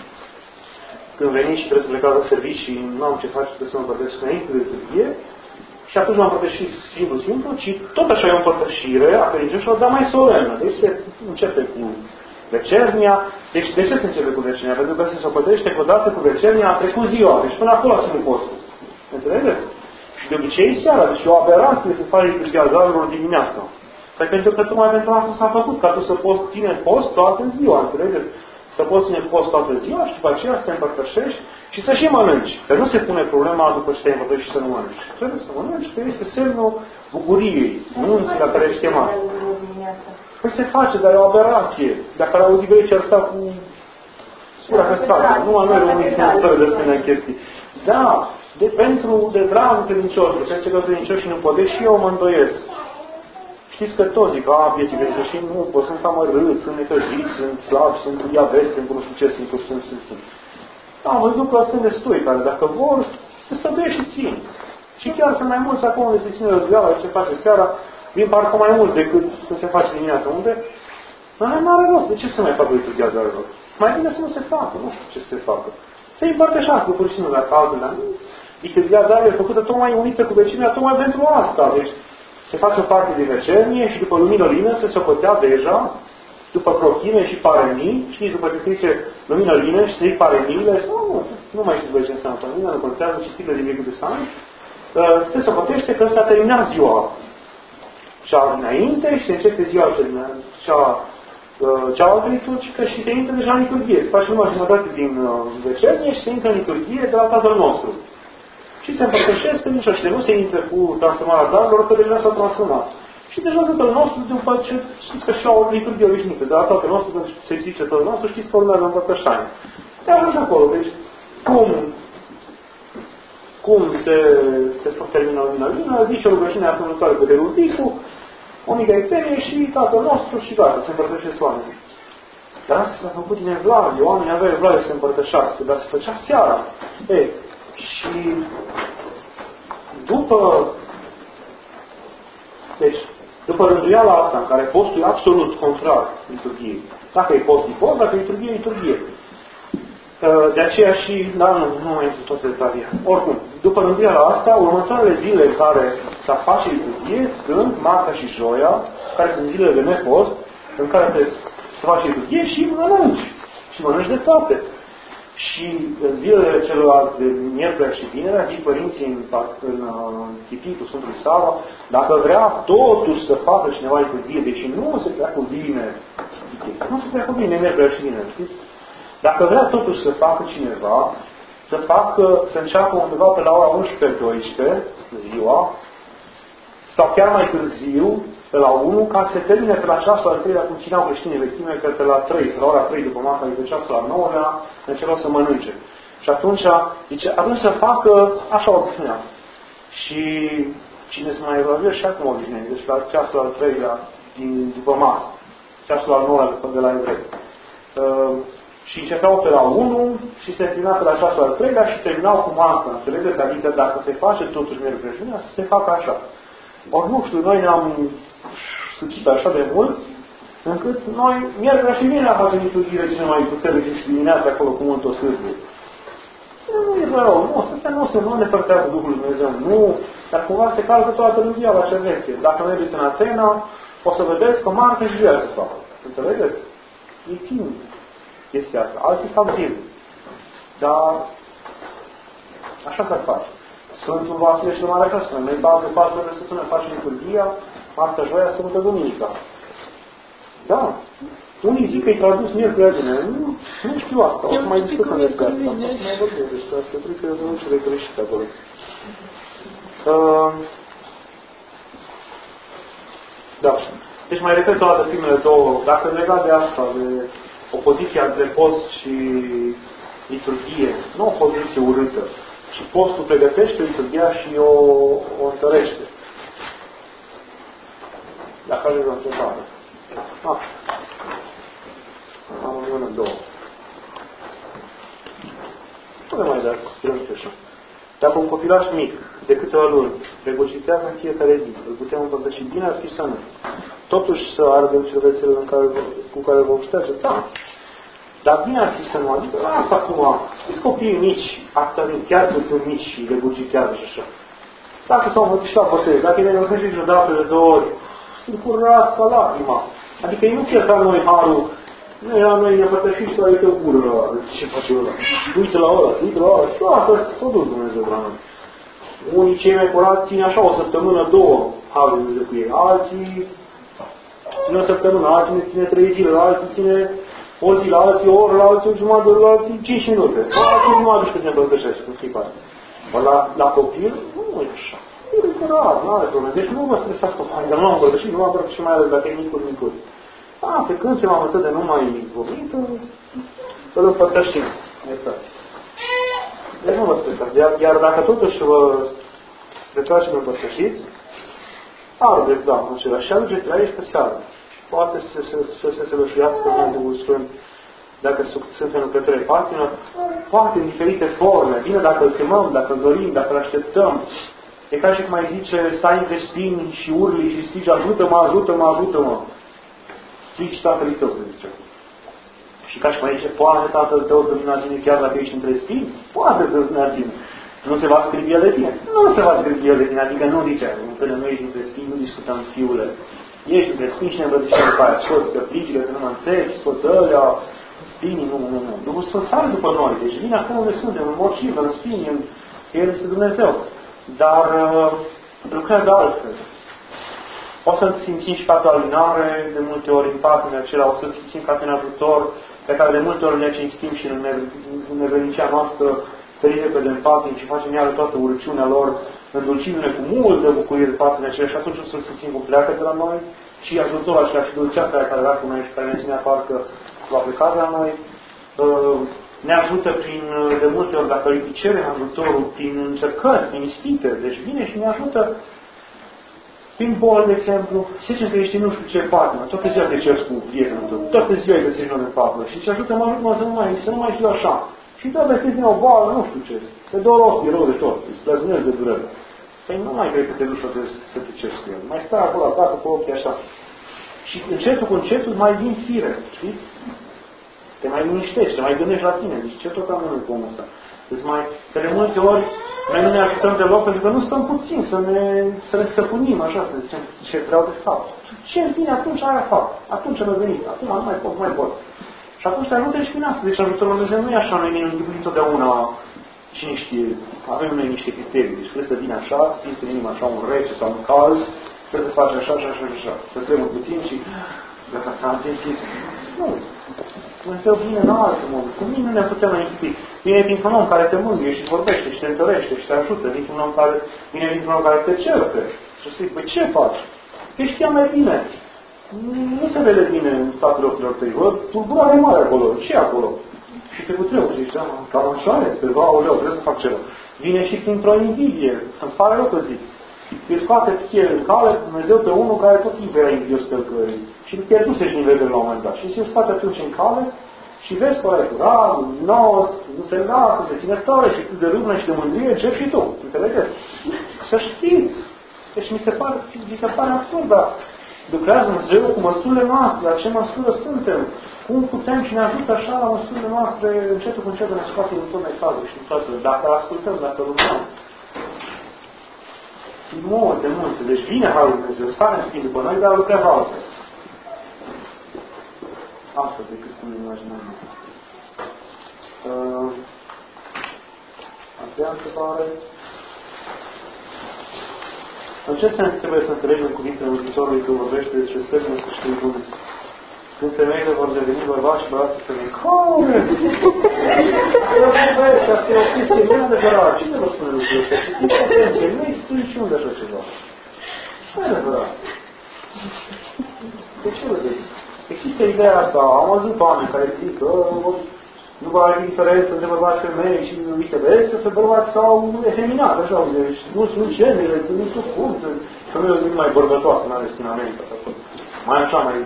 când veniți și trebuie să plecați la servici și nu am ce face, trebuie să mă împărtășesc înainte de liturghie, și atunci m-am împărtășit simplu, ci tot așa e o împărtășire a credincioșilor, dar mai solemnă. Deci se începe cu vecernia. Deci de ce se începe cu vecernia? Pentru că se săpătește că odată cu vecernia a trecut ziua. Deci până acolo a ținut postul. Înțelegeți? Și de obicei seara. Deci e o aberație să faci liturgia Zarurilor dimineața. Păi pentru că tocmai pentru asta s-a făcut, ca tu să poți ține post toată ziua. Înțelegeți? Să poți ține post toată ziua și după aceea să te împărtășești și să și mănânci. Că nu se pune problema după ce te împărtășești și să nu mănânci. Trebuie să mănânci, că este semnul bucuriei, nunții la care ești chemat. Păi se face, dar e o aberație. Dacă ar auzi grecii ar sta cu sura căsată. Numai noi românii sunt fără de asemenea chestii. Da, de dragul credincioșilor, ceea ce că credincioșii nu pot, și eu mă îndoiesc. Știți că toți zic, vieții credincioșii nu, sunt amărâți, sunt necăjiți, sunt slabi, sunt cu diabet, sunt cu nu știu ce, sunt. Am văzut că sunt destui care, dacă vor, se stăduie și țin. Și chiar sunt mai mulți acolo unde se ține războiala, ce face seara, vin parcă mai mult decât să se face dimineața. Unde? Dar nu are rost. De ce să mai facă liturgia Zarurilor? Mai bine să nu se facă. Nu știu ce să se facă. Se împărtășească pur și simplu la altul, dar liturgia Zarurilor e făcută tocmai unită cu vecinii, tocmai pentru asta. Deci se face o parte din vecernie și după lumină lină se socotea deja, după crochime și paremii, știți, după ce se zice lumină lină și se zic paremiile, nu mai știu ce înseamnă paremii, nu contează citire din Vechiul Testament, se socotește că s-a terminat ziua cea dinainte și se începe ziua cealaltă liturgică și se intră deja în liturghie. Se face numai jumătate din vecernie și se intră în liturghie de la Tatăl nostru. Și se împărtășesc credincioși și nu se intră cu transformarea darurilor, că deja s-au transformat. Și deja Tatăl nostru, după ce știți că și au o liturghie obișnuită, de la Tatăl nostru, când se zice Tatăl nostru, știți că urmează împărtășania. Te ajungi acolo. Deci, cum se termină lumina lină, zice o rugăciune asemănătoare cu Derudicul, o mică etenie și Tatăl nostru și gata, se împărtășesc oamenii. Dar asta s-a făcut din evlavie, oamenii aveau evlavie să se împărtășească, dar se făcea seara. Ei, și după rânduiala asta, în care postul e absolut contrar liturgiei. Dacă e post, e post, dacă e liturgie, e liturgie. De aceea și, nu mai intru toate detalii. Oricum, după rânduiala asta, următoarele zile în care s-a face liturgie sunt marțea și joia, care sunt zilele de nepost, în care trebuie să faci liturgie și mănânci. Și mănânci de toate. Și în zilele celorlalte de miercuri și vinerea, zic părinții în Tipitul Sfântului Sava, dacă vrea totuși să facă cineva liturghie, deși nu se prea cuvine, nu se prea cuvine miercuri și vinerea, știți? Dacă vrea totuși să facă cineva, să înceapă undeva pe la ora 11-12 ziua, sau chiar mai târziu, pe la 1, ca să se termine pe la ceasul al 3-lea, cum țineau creștinii vechime, că pe la 3, pe la ora 3 după masa, de ceasul al 9-lea, începeau să mănânce. Și atunci, zice, atunci să facă așa o obișnuia. Și cine se mai evaluează și acum obișnuie, deci la ceasul al 3-lea după masă, ceasul al 9-lea de la evrei. Și începeau pe la 1 și se termina pe la ceasul al 3-lea și terminau cu masa. Înțelegeți? Adică dacă se face totuși mereu creștinea, să se facă așa. Ori nu știu, noi ne-am sucit așa de mult, încât noi, miercuri și vinerea facem liturghile cele mai puternice și dimineața acolo cu mult o sârbe. Nu e rău, nu ne părtează Duhul Lui Dumnezeu, nu, dar cumva se calcă toată lumea la ce veche. Dacă mergeți în Atena, o să vedeți că marcă și viață se facă. Înțelegeți? E timp. chestia asta. Alții fac zilnic. Dar așa s-ar face. Sfântul Vasile și Mare așa spune. Noi bag de 4 ore săptămână facem liturghia, marțea, joia, sâmbătă, duminica. Da. Unii zic că e tradus miercuri bine. Nu știu asta. O să mai discutăm despre asta. O să mai vorbim despre asta. Cred că eu nu știu de greșit acolo. Da. Deci mai repet o dată primele două. Dacă legat de asta, de opoziția între post și liturghie, nu o poziție urâtă, ci postul pregătește liturghia și o întărește. Dacă aveți o întrebare. Am o mână, două. Nu ne mai dați, strâns așa. Dacă un copilaș mic, de câteva luni, regurgitează în fiecare zi, îl putem împărtăși bine, ar fi să nu. Totuși să ardem cervețele cu care vom șterge, da. Dar bine ar fi să nu. Adică, asta acum, știți copiii mici, chiar că sunt mici și regurgitează și așa. Dacă s-au mătișat bătăi, dacă ne răsnește judată de 2 ori, sunt curați ca lacrima. Adică ei nu chiar ca noi harul. Noi ne părtășim și la uite o gură la ăla. Ce face ăla? Uite la ăla, uite la ăla. Și asta s-a dus Dumnezeu la noi. Unii cei mai curați ține așa o săptămână, 2 harul Dumnezeu cu ei. Alții ține o săptămână, alții ne ține 3 zile, alții ține o zi, la alții o oră, la alții o jumătate, la alții 5 minute. Alții nu aduci că se împărtășesc în fiecare. La copil, nu e așa. E curat, nu are probleme. Deci nu vă stresați copii, dar nu am împărtășit, nu am împărtășit mai ales dacă e micul. Pe când se m-a învățat de numai vorbit, îl împărtășim. Deci nu vă stresați. Iar dacă totuși vă stresați și vă împărtășiți, ardeți, da, în același. Și aduceți la aici pe seară. Poate să se sălășuiască în Duhul Sfânt, dacă suntem în către patină, poate în diferite forme. Bine dacă îl chemăm, dacă îl dorim, dacă îl așteptăm. E ca și cum mai zice, stai între spini și urli și strigi, ajută-mă, ajută-mă, ajută-mă. Strigi tatălui tău, să zice. Și ca și cum zice, poate tatăl tău să vină la tine chiar dacă ești între spini? Poate să vină la tine. Nu se va scribi el de tine? Nu se va scribi el de tine. Adică nu zice, până nu ești între spini, nu discutăm fiule. Ești între spini și ne îmbrățișăm după aia. Scoți căpligile, că nu mă înțelegi, scoți ălea, spinii, nu. Duhul Sfânt sare după noi. Deci vine acolo unde suntem, în morcivă, în spini, în El este Dumnezeu. Dar lucrează altfel. O să simțim și ca pe alinare, de multe ori în patimile acelea, o să simțim ca pe un ajutor, pe care de multe ori ne cinstim și în nevernicea noastră, sărim repede în patim și facem iară toată urăciunea lor, îndulcindu-ne cu multă bucurie de patimile acelea și atunci o să simțim cum pleacă de la noi și ajutorul acela și dulceața care era cu noi și care ne ținea parcă va pleca de la noi. Ne ajută de multe ori, dacă îi cerem ajutorul, prin încercări, prin ispite, deci vine și ne ajută prin bol, de exemplu. Se zicem că ești nu știu ce patimă, toată ziua te ceri cu prietenul tău, toată ziua îi găsești nume papă și ce ajută mă să nu mai fiu așa. Și da, vestiți din o boală, nu știu ce, te dor ochii rău de tot, îți plăznești de durere. Păi nu mai cred că te duci să te ceri cu el. Mai stai acolo acasă cu ochii așa. Și încetul cu încetul mai vin fire, știți? Te mai liniștești, te mai gândești la tine. Deci ce tot am în omul ăsta? Că de multe ori noi nu ne ajutăm deloc pentru că nu stăm puțin să ne stăpânim așa, să zicem ce vreau de fapt. Ce vine atunci aia fac. Atunci am venit. Acum nu mai pot. Și atunci te ajută și prin asta. Deci ajutorul Lui Dumnezeu nu e așa. Noi ne întâlnim întotdeauna cine știe. Avem noi niște criterii. Deci trebuie să vină așa, să simți în inimă așa un rece sau un cald. Trebuie să faci așa și așa și așa. Să tremur puțin și nu. Dumnezeu vine în altul mod. Cu mine nu ne putem închipi. Vine dintr-un om care te mângâie și vorbește și te întărește și te ajută. Vine dintr-un om care te certă. Și zic, păi ce faci? Că știa mai bine. Nu se vede bine în spatele ochilor tăi. Tulburare mare acolo. Ce e acolo? Și te cutreu. Și zici, da, cam așa este. Aoleu, trebuie să fac ceva. Vine și printr-o invidie. Îmi pare rău că zic. Îi scoate ție în cale Dumnezeu pe unul care tot timpul era invidios pe călcării. Și pierdusești nivelul la un moment dat. Și se scoate atunci în cale și vezi că ăla e curat, luminos, nu se lasă, se ține tare și cât de râvnă și de mândrie începi și tu. Înțelegeți? Să știți. Deci mi se pare absurd, dar lucrează Dumnezeu cu măsurile noastre, la ce măsură suntem. Cum putem și ne ajută așa la măsurile noastre, încetul cu încetul ne scoate din tot necazul și din toate. Dacă îl ascultăm, dacă îl urmăm. Multe. Deci vine Harul Dumnezeu, sare în schimb după noi, dar lucrează altfel. Altfel decât cum imaginăm noi. A treia întrebare. În ce sens trebuie să înțelegem cuvintele Mântuitorului când vorbește despre stările sfârșitului bune? Când femeile vor deveni bărbați și bărbații femei. Cum? Eu vorbesc, asta e o chestie neadevărat. Cine vă spune lucrul ăsta? Citiți atenție, nu există niciunde așa ceva. Ce mai adevărat? De ce vă zic? Există ideea asta. Am văzut oameni care zic că nu va fi diferență între bărbați și femei și uite, vezi că bărbați s-au efeminat, așa, deci nu sunt genele, nu sunt cum, femeile sunt mai bărbătoase, nu are stinamente, mai așa, mai...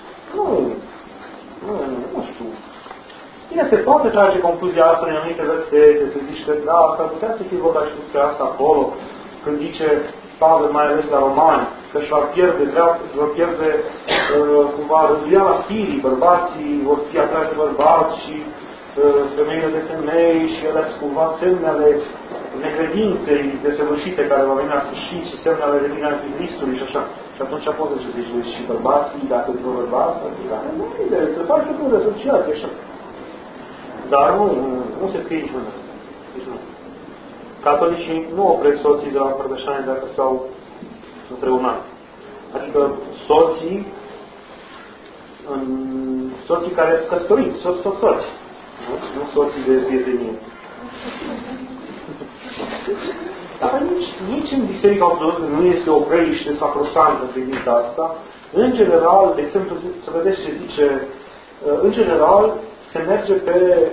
Nu știu. Bine, se poate trage concluzia asta în anumite versete, să zici că da, s-ar putea să fie vorba și despre asta acolo, când zice Pavel, mai ales la Romani, că își vor pierde cumva rânduiala firii, bărbații vor fi atrași de bărbați și femeile de femei și ele sunt cumva semne ale necredinței desăvârșite care va veni la sfârșit și semne ale revenirii Anticristului și așa. Și atunci poți să zici și bărbații, dacă îți vă bărbați, nu e, se face o asociație așa. Dar nu se scrie niciunul ăsta. Deci nu. Catolicii nu opresc soții de la împărtășanie dacă s-au împreunat. Adică soții care sunt căsătoriți, soți. Nu soții de prietenie. Dar nici în Biserica Ortodoxă nu este o preiște sacrosantă în privința asta. În general, de exemplu, să vedeți ce zice, în general se merge pe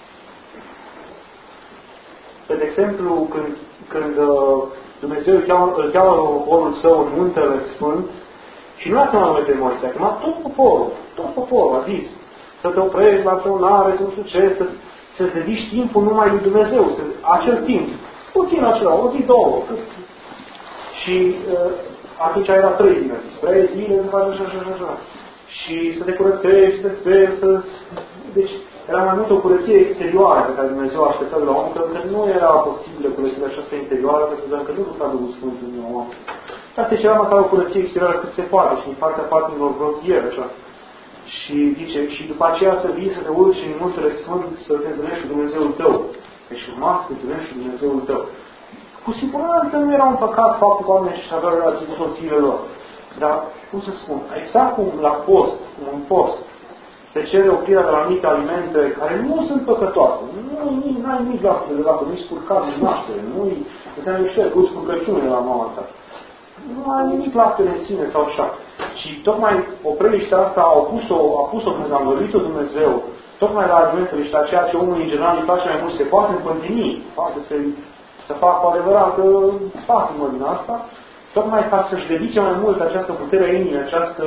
de exemplu, când Dumnezeu îl cheamă poporul său în muntele sfânt și nu a chemat numai pe Moise, a chemat tot poporul, a zis să te oprești la întrunare, să nu știu ce, să-ți dedici timpul numai lui Dumnezeu, acel timp, puțin acela, o zi, două. Și atunci era 3 zile. 3 zile să faci așa. Și să te curățești, să te speri, Deci era mai mult o curăție exterioară pe care Dumnezeu aștepta de la om, pentru că nu era posibilă curățirea aceasta interioară, pentru că nu ducea Duhul Sfânt în om. Asta e ceva măcar o curăție exterioară cât se poate și din partea unor groziere, așa. Și zice, și după aceea să vii să te urci în muntele Sfânt să te întâlnești cu Dumnezeul tău. Deci urma să te întâlnești cu Dumnezeul tău. Cu siguranță nu era un păcat faptul că oamenii și aveau relații cu soțiile lor. Dar, cum să spun, exact cum la post, cum în post, se cere oprirea de la anumite alimente care nu sunt păcătoase. N-ai nici lapte de lapte, nici spurcat, nici naștere. Nu-i înseamnă nici fel, gust cu Crăciunile la mama ta. Nu ai nimic laptele în sine sau așa. Și tocmai opreliștea asta a pus-o Dumnezeu, a dorit-o Dumnezeu, tocmai la alimentele și la ceea ce omul în general îi face mai mult, se poate împăntini, poate să facă o adevărată patimă din asta, tocmai ca să-și dedice mai mult această putere a inimii,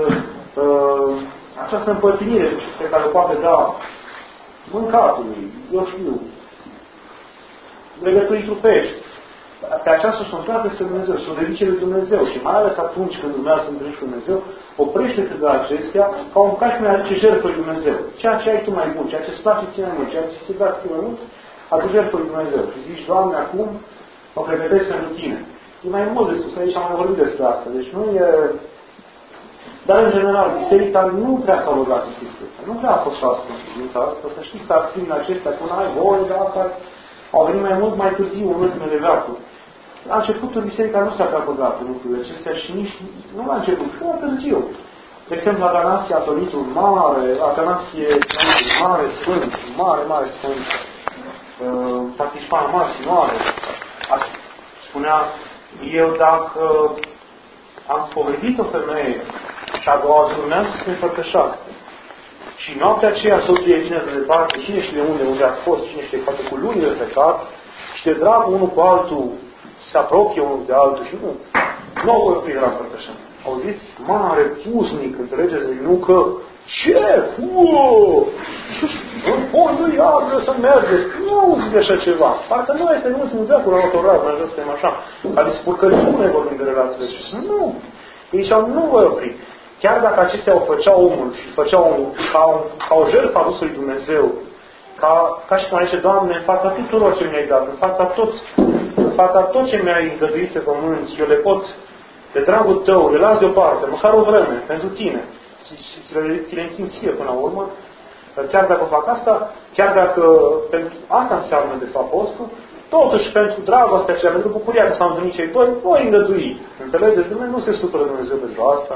această împărținire pe care o poate da mâncatului, eu știu, legăturii trupești. Pe aceasta sunt toate să Dumnezeu, să o dedice lui Dumnezeu și mai ales atunci când urmează să întâlnești cu Dumnezeu, oprește-te de acestea ca un caș mai aduce jertfă lui Dumnezeu. Ceea ce ai tu mai bun, ceea ce îți place ție mai mult, ceea ce se dă ție mai mult, aduce jertfă lui Dumnezeu. Și zici, Doamne, acum mă pregătesc pentru Tine. E mai mult de spus, aici am mai vorbit despre asta. Deci nu e... Dar, în general, biserica nu prea s-a rugat în Sfântul. Nu prea a fost asta în privința asta. Să știți, s-a scris în acestea, până ai voie de asta, au venit mai mult mai târziu, în ultimele veacuri. La începutul biserica nu s-a prea băgat în lucrurile acestea și nici nu la început, și la târziu. De exemplu, Atanasie Atonitul mare, Atanasie mare, sfânt, mare sfânt, Participant mare, spunea, eu dacă am spovedit o femeie și a doua zi urmează să se împărtășească și noaptea aceea soțul ei vine de departe, cine știe de unde a fost, cine știe, poate cu lunile de pecat, și de drag unul cu altul se apropie unul de altul și nu o opri de la împărtășanie. Auziți? Mare, pusnic, înțelegeți? Nu că ce? În fondul iară să mergeți. Nu auziți așa ceva. Parcă nu este în ultimul veacul la autorat, mai jos suntem așa. Care spun că nu ne vorbim de relațiile acestea. Nu. Ei și-au nu voi opri. Chiar dacă acestea o făcea omul și făceau omul ca o jertfă adusă lui Dumnezeu, ca și cum zice, Doamne, în fața tuturor ce mi-ai dat, în fața tot ce mi-ai îngăduit pe pământ, eu le pot, de dragul Tău, le las deoparte, măcar o vreme, pentru Tine, și ți le închin ție până la urmă, chiar dacă fac asta, chiar dacă pentru asta înseamnă de fapt postul, totuși pentru dragostea aceea, pentru bucuria că s-au întâlnit cei doi, voi îngădui. Înțelegeți? Dumnezeu nu se supără Dumnezeu pentru asta.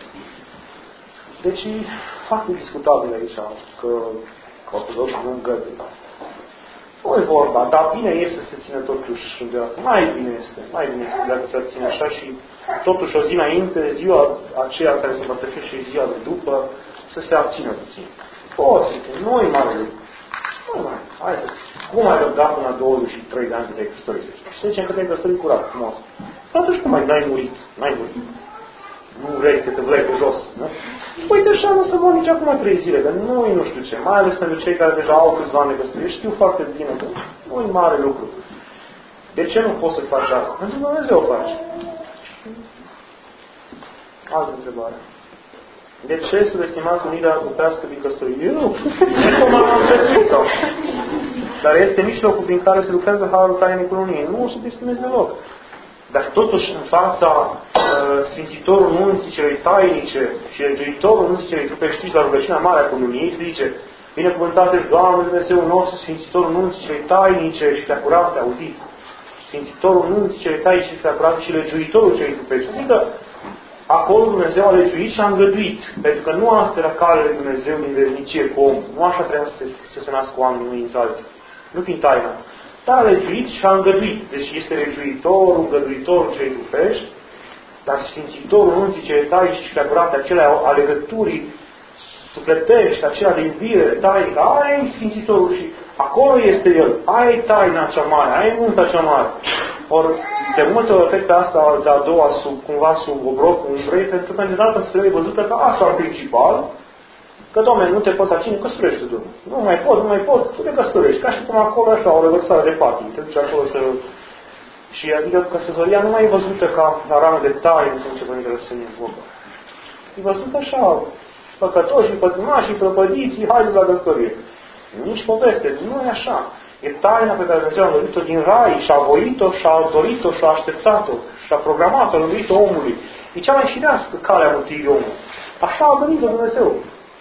Deci, foarte discutabil aici, că ortodoxul nu îngăduie. Nu-i vorba, dar bine e să se țină totuși îndeață. Mai bine este dacă se ține așa și totuși o zi înainte, ziua aceea care se pătrăcește și ziua de după, să se abțină puțin. Poți, nu-i mare lucru. Hai să cum ai răbdat până la 23 de ani de te-ai căsătorit? Să zicem că te-ai căsătorit curat, frumos. Atunci cum ai? N-ai murit. Nu vrei că te vlei pe jos, nu? Uite așa, nu să mor nici acum 3 zile, că nu știu ce. Mai ales pentru cei care deja au câțiva ani de căsătorie, știu foarte bine că nu-i mare lucru. De ce nu poți să faci asta? Pentru că Dumnezeu o face. Altă întrebare. De ce subestimați unirea trupească din căsătorie? Eu nu. Nu m-am înțeles. Dar este mijlocul prin care se lucrează harul tainic uniei. Nu o subestimez deloc. Dar totuși în fața Sfințitorul Nunții celei tainice și legiuitorul Nunții celei trupeștiți la rugăciunea mare a Cununiei, se zice: binecuvântat ești, Doamne Dumnezeu nostru, Sfințitorul Nunții celei tainice și prea-curate, auziți? Sfințitorul Nunții celei tainice și prea-curate și legiuitorul celei trupești. Adică acolo Dumnezeu a legiuit și a îngăduit. Pentru că nu asta era calea lui Dumnezeu din veșnicie cu om. Nu așa trebuia să se nască oamenii unii între alții. Nu prin taina. Dar a legiuit și a îngăduit. Deci este legiuitorul, îngăduitorul celei trupești, dar Sfințitorul Nunții celei tainice și prea-curate, acelea a legăturii sufletești, acelea de iubire tainică, aia e Sfințitorul și acolo este El. Aia e taina cea mare, aia e nunta cea mare. Ori de multe ori trec pe asta de-a doua cumva sub obrocul umbrei, pentru că de dată se văzută ca asta în principal, că, Doamne, nu te poți abține, căsătorește, Domnule. Nu mai pot, tu te căsătorești. Ca și cum acolo așa, o revărsare de patii. Te duci acolo să... Și adică căsătoria nu mai e văzută ca la rană de taină, cum ce părintele să ne invocă. E văzută așa, păcătoși, pătimași, prăpădiții, haideți la căsătorie. Nici poveste, nu e așa. E taina pe care Dumnezeu a învăluit-o din rai și a voit-o și a dorit-o și a așteptat-o și a programat-o, a învăluit-o omului. E cea mai firească calea mântuirii omului. Așa a dorit Dumnezeu.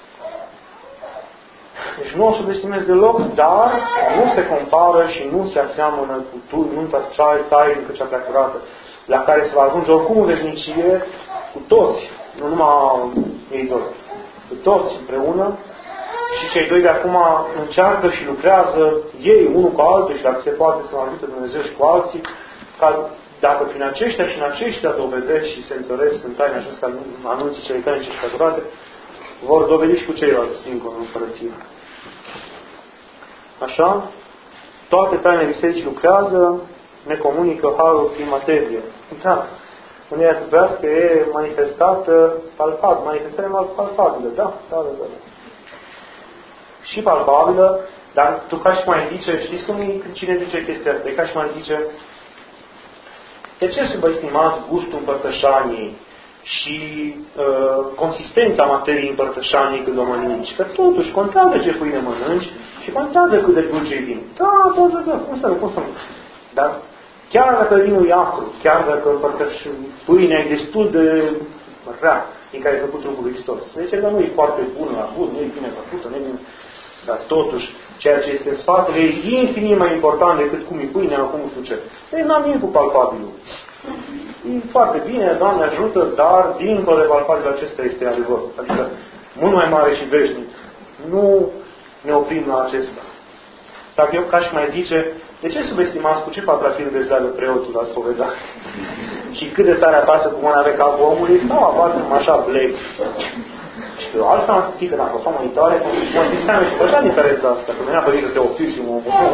Deci nu o subestimez deloc, dar nu se compară și nu se aseamănă cu nunta cea tainică, cea prea-curată, la care se va ajunge oricum în veșnicie cu toți, nu numai ei doi, cu toți împreună. Și cei doi de acum încearcă și lucrează ei unul cu altul și dacă se poate să ajute Dumnezeu și cu alții, ca dacă prin aceștia și în aceștia dovedesc și se întăresc în taina aceasta anunții cele tainice și prea-curate, vor dovedi și cu ceilalți dincolo în împărăție. Așa, toate tainele bisericii lucrează, ne comunică harul prin materie. Da, unirea trupească e manifestată palpabilă, manifestarea palpabilă, da. Și palpabilă, dar tu ca și mai zice, știți cum cine zice chestia asta? E ca și mai zice, de ce subestimați gustul împărtășaniei și consistența materiei împărtășaniei când o mănânci? Că totuși contează ce pâine mănânci și contează cât de dulce e vin. Da, cum să nu. Dar chiar dacă vinul e acru, chiar dacă pâinea e destul de rea, în care e făcut trupul lui Hristos. Deci că nu e foarte bună la gust, nu e bine făcută, nu e bine. Dar totuși, ceea ce este în spatele e infinit mai important decât cum e pâinea, cum nu știu ce. Ei, n-am nimic cu palpabilul. E foarte bine, Doamne ajută, dar dincolo de palpabilul acesta este adevărul. Adică mult mai mare și veșnic. Nu ne oprim la acesta. Sau eu, ca și mai zice, de ce subestimați cu ce patrafil de zeală preotul la spovedare? Și cât de tare apasă cu mâna pe capul omului, stau apasă așa blec. Și altfel am citit că dacă o fac monitoare, mă simțeam și așa din tare asta, că venea Părinte Teofisiu,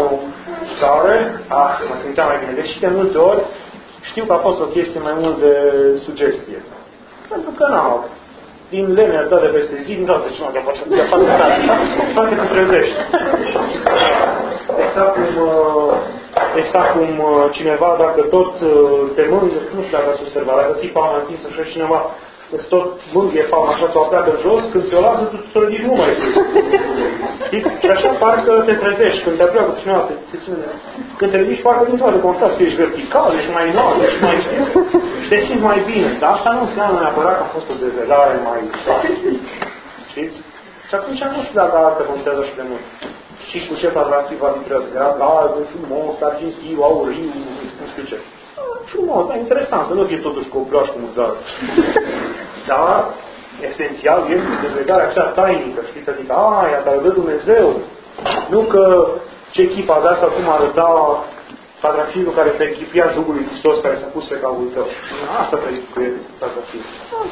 mă simțeam mai bine. Deși de multe ori știu că a fost o chestie mai mult de sugestie. Pentru că n-am din lemnea ta de peste zi, din toate ce de poate te trezești. Exact cum cineva, dacă tot te mânge, nu știu dacă ați observat, dacă ții palma întinsă și cineva îți tot mângâie palma așa sau o pleacă jos, când te-o lasă, tu te ridici mult mai sus. Și așa parcă te trezești, când te apleacă cu cineva, când te ridici, parcă din toate constați că ești vertical, ești mai înalt, ești mai știu, și te simți mai bine. Dar asta nu înseamnă neapărat că a fost o dezvelare mai... Știți? Și atunci nu știu dacă arta contează așa de mult. Și cu ce paragrafii va fi prețuiat, alb, frumos, argintiu, auriu, nu știu ce. Frumos, dar interesant, să nu fie totuși cu o broașcă muzară. Dar, esențial, este dezlegarea aceea tainică, știți? Adică aia care dă Dumnezeu. Nu că ce chip avea să acum arăta paragrafilul care te echipia jugul lui Hristos care s-a pus pe capul tău. Asta trebuie cu el, paragrafilul.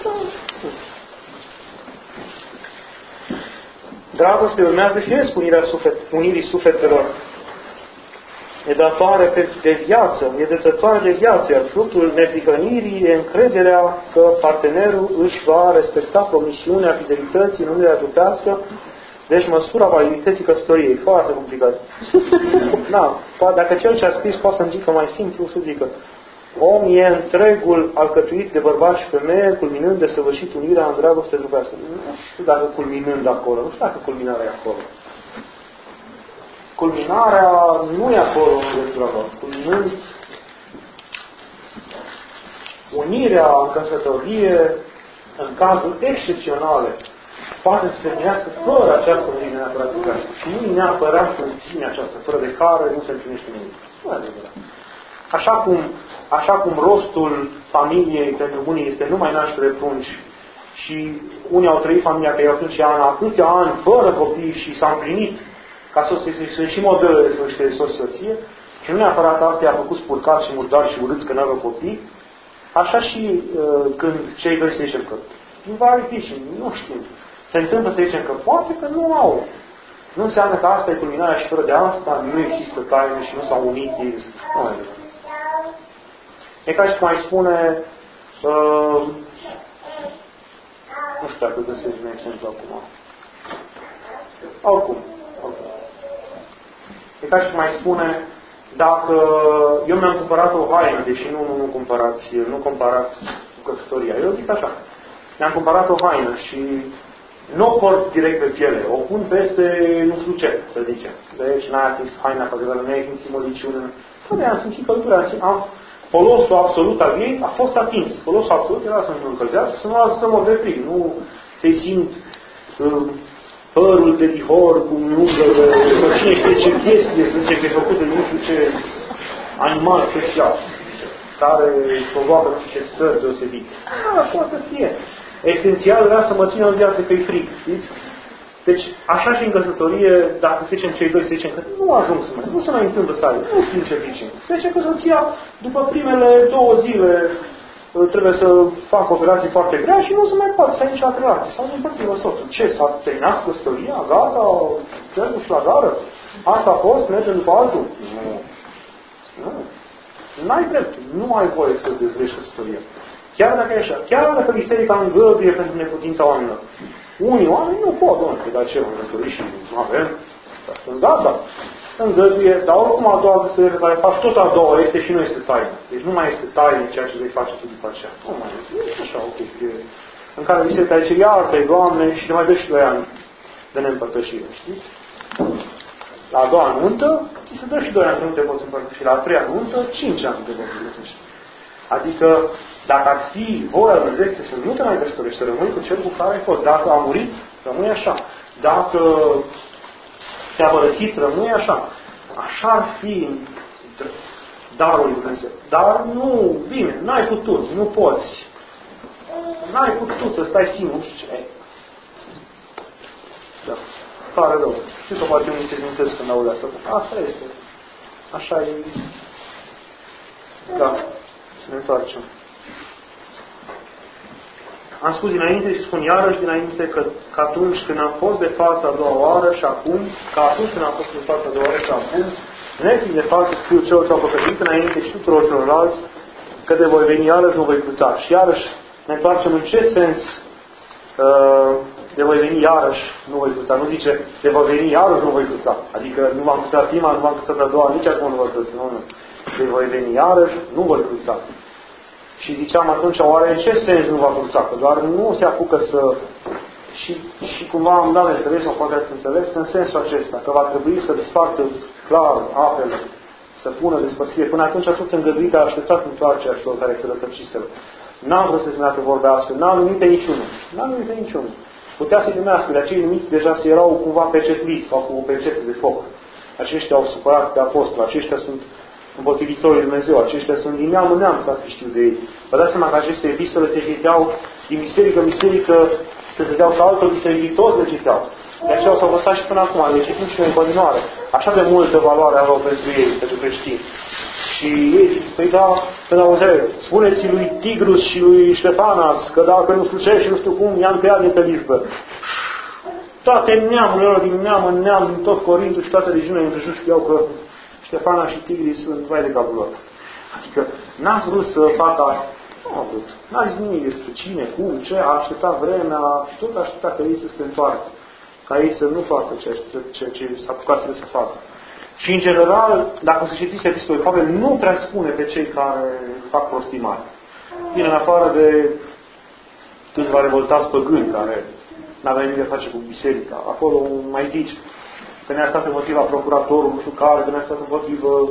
Dragoste urmează și unirii sufletelor. E datoare de viață, e dătătoare de viață, iar fructul neprihănirii e încrederea că partenerul își va respecta promisiunea fidelității în unirea trupească, deci măsura validității căsătoriei. Foarte complicat. Da, dacă cel ce a scris poate să-mi zică mai simplu, să zică om e întregul alcătuit de bărbați și femeie, culminând de săvârșit unirea în dragoste trupească. Nu știu dacă culminând acolo, nu știu dacă culminarea e acolo. Culminarea nu e acolo în legătura lor. Culminând unirea în căsătorie, în cazuri excepționale, poate să se împlinească fără această unire neapărat în casă. Și nu neapărat în sine aceasta, fără de care nu se împlinește nimic. Nu e adevărat. Așa cum rostul familiei pentru unii este numai naștere prunci și unii au trăit familia că i-au atunci atâția ani fără copii și s-a împlinit ca sunt și modelele de sfârșite de soție, și nu neapărat asta i-a făcut spurcați și murdari și urâți că n-aveau copii, așa și când cei doi se zicem că va fi și nu știm. Se întâmplă să zicem că poate că nu au. Nu înseamnă că asta e culminarea și fără de asta nu există taine și nu s-au unit ei. Nu e. E ca și cum mai spune nu știu dacă găsesc un exemplu acum. Oricum. E ca și cum mai spune dacă eu mi-am cumpărat o haină, deși nu comparați cu căsătoria. Eu zic așa. Mi-am cumpărat o haină și nu o port direct pe piele, o pun peste nu știu ce, să zicem. Deci n-ai atins haina pe care nu ai simțit moliciune. Păi am simțit căldura, folosul absolut al ei a fost atins. Folosul absolut era să nu încălzească, să nu lasă să mor de frig. Nu se simt părul de tihor cu ungăle, sau cine știe ce chestie, să zice că e făcut de nu știu ce animal special, care provoacă nu știu ce sări deosebit. Da, poate să fie. Esențial era să mă țină în viață că e frig, știți? Deci, așa și în căsătorie, dacă să zicem cei doi, să zicem că nu ajung să mai, nu se mai întâmplă să ai, nu știu ce zicem. Să zicem că soția, după primele 2 zile, trebuie să fac operații foarte grea și nu se mai poate să ai nici altă relație. Sau nu împărțim la soțul. Ce? S-a terminat căsătoria? Gata? Termin și la gară? Asta a fost? Mergem după altul? Nu. N-ai drept. Nu ai voie să dezlești căsătoria. Chiar dacă e așa. Chiar dacă biserica îngăduie pentru neputința oamenilor. Unii oameni nu pot, domnule, dar ce, am căsătorit și nu avem. Da. Îngăduie, dar oricum a doua căsătorie care faci tot a doua este și nu este taină. Deci nu mai este taină ceea ce vei face tu după aceea. Nu mai este. E așa o chestie în care biserica zice, iartă-i, Doamne, și ne mai dă și 2 ani de neîmpărtășire, știți? La a doua nuntă, ți se dă și 2 ani de nu te poți împărtăși. La a treia nuntă, 5 ani de poți împărtăși. Adică, dacă ar fi voia lui Dumnezeu să nu te mai căsătorești, să rămâi cu cel cu care ai fost. Dacă a murit, rămâi așa. Dacă te-a părăsit, rămâi așa. Așa ar fi darul lui Dumnezeu. Dar nu, bine, n-ai putut, nu poți. N-ai putut să stai singur, nu știu ce. Da. Pare rău. Știu că poate unii se zântesc când aud asta. Asta este. Așa e. Da. Să ne întoarcem. Am spus dinainte și spun iarăși dinainte că atunci când am fost de față a doua oară și acum, că atunci când am fost de față a doua oară și acum, nefiind de față scriu celor ce au păcătuit înainte și tuturor celorlalți, că de voi veni iarăși nu voi cruța. Și iarăși ne întoarcem în ce sens de voi veni iarăși nu voi cruța. Nu zice de voi veni iarăși nu voi cruța. Adică nu v-am cruțat prima, nu v-am cruțat a doua, nici acum nu voi cruța. Nu. De voi veni iarăși nu voi cruța. Și ziceam atunci, oare în ce sens nu va cruța? Că doar nu se apucă să... Și cumva am dat de înțeles, sau poate ați înțeles, în sensul acesta, că va trebui să desfacă clar apele, să pună despărțire. Până atunci a fost îngăduit, a așteptat întoarcerea celor care se rătăciseră. N-am vrut să-ți meargă vorbe astfel, n-am numit pe niciunul. putea să-i numească, de acei numiți deja se erau cumva pecetliți sau cu o pecetă de foc. Aceștia au supărat pe apostoli, aceștia sunt împotrivitorii Lui Dumnezeu, aceștia sunt din neam în neam, s-a știu de ei. Vă dați seama că aceste epistole se citeau din biserică în biserică, se dădeau sau altor biserici, toți le citeau. De aceea s-au văzut și până acum, le citim și în continuare. Așa de multă valoare aveau pentru ei, pentru creștini. Și ei, păi da, când auzeai, spuneți lui Tigrus și lui Ștefanas că dacă nu slujește și nu știu cum, i-am tăiat de pe listă. Toate neamurile lor, din neam în neam, din tot Corintul și toate regiunile împrejur știau că Ștefana și Tigris sunt vai de capul lor. Adică n-ați vrut să facă asta. Nu a vrut. N-a zis nimic despre cine, cum, ce, a așteptat vremea și tot a așteptat că ei să se întoarcă. Ca ei să nu facă ce s-a apucat să facă. Și în general, dacă să citiți epistolul Pavel, nu prea spune pe cei care fac prostii mari. Bine, în afară de câțiva revoltați păgâni care n-avea nimic de face cu biserica. Acolo mai zici că ne-a stat împotriva procuratorul, nu știu care, că ne-a stat împotrivă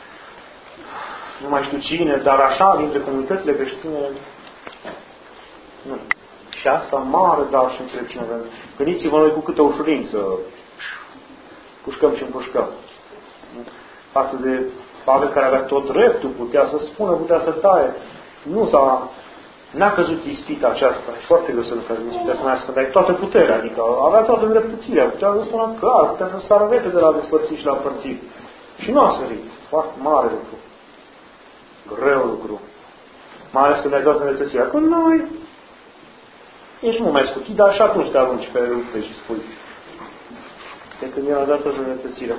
nu mai știu cine, dar așa, dintre comunitățile creștine, nu. Și asta mare, dar și înțelepciune. Gândiți-vă noi cu câtă ușurință pușcăm și împușcăm. Față de Pavel care avea tot dreptul, putea să spună, putea să taie. N-a căzut ispita aceasta. E foarte greu să nu căzut ispita, să mai ască, dar e toată puterea. Adică avea toată dreptățirea. Putea să spună clar, putea să sară repede de la despărțit și la împărțit. Și nu a sărit. Foarte mare lucru. Greu lucru. Mai ales când ai toată dreptățirea. Când noi ești mult mai scutit, dar și atunci te arunci pe lupte și spui. De când el a dat toată dreptățirea.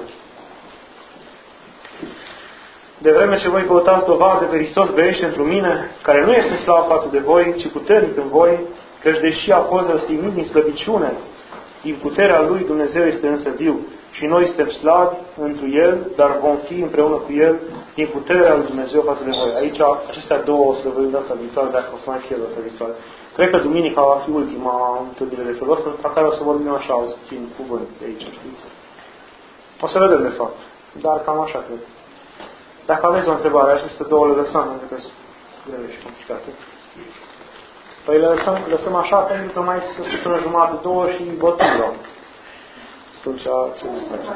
De vreme ce voi căutați dovadă că Hristos trăiește într mine, care nu este slav față de voi, ci puternic în voi, căci deși a fost răstignit din slăbiciune, din puterea Lui Dumnezeu este însă viu și noi suntem slabi întru El, dar vom fi împreună cu El din puterea Lui Dumnezeu față de voi. Aici, acestea două slăvări data viitoare, dacă o să mai fie data viitoare. Cred că duminica va fi ultima întâlnire de felul ăsta, pe care o să vorbim așa, o să țin cuvânt de aici, știți? O să vedem, de fapt. Dar cam așa cred. Dacă aveți o întrebare, aceste două le lăsăm, pentru că sunt grele și complicate. Păi le lăsăm așa, pentru că mai sunt până jumătate, două și botiză. Atunci, ce ne face?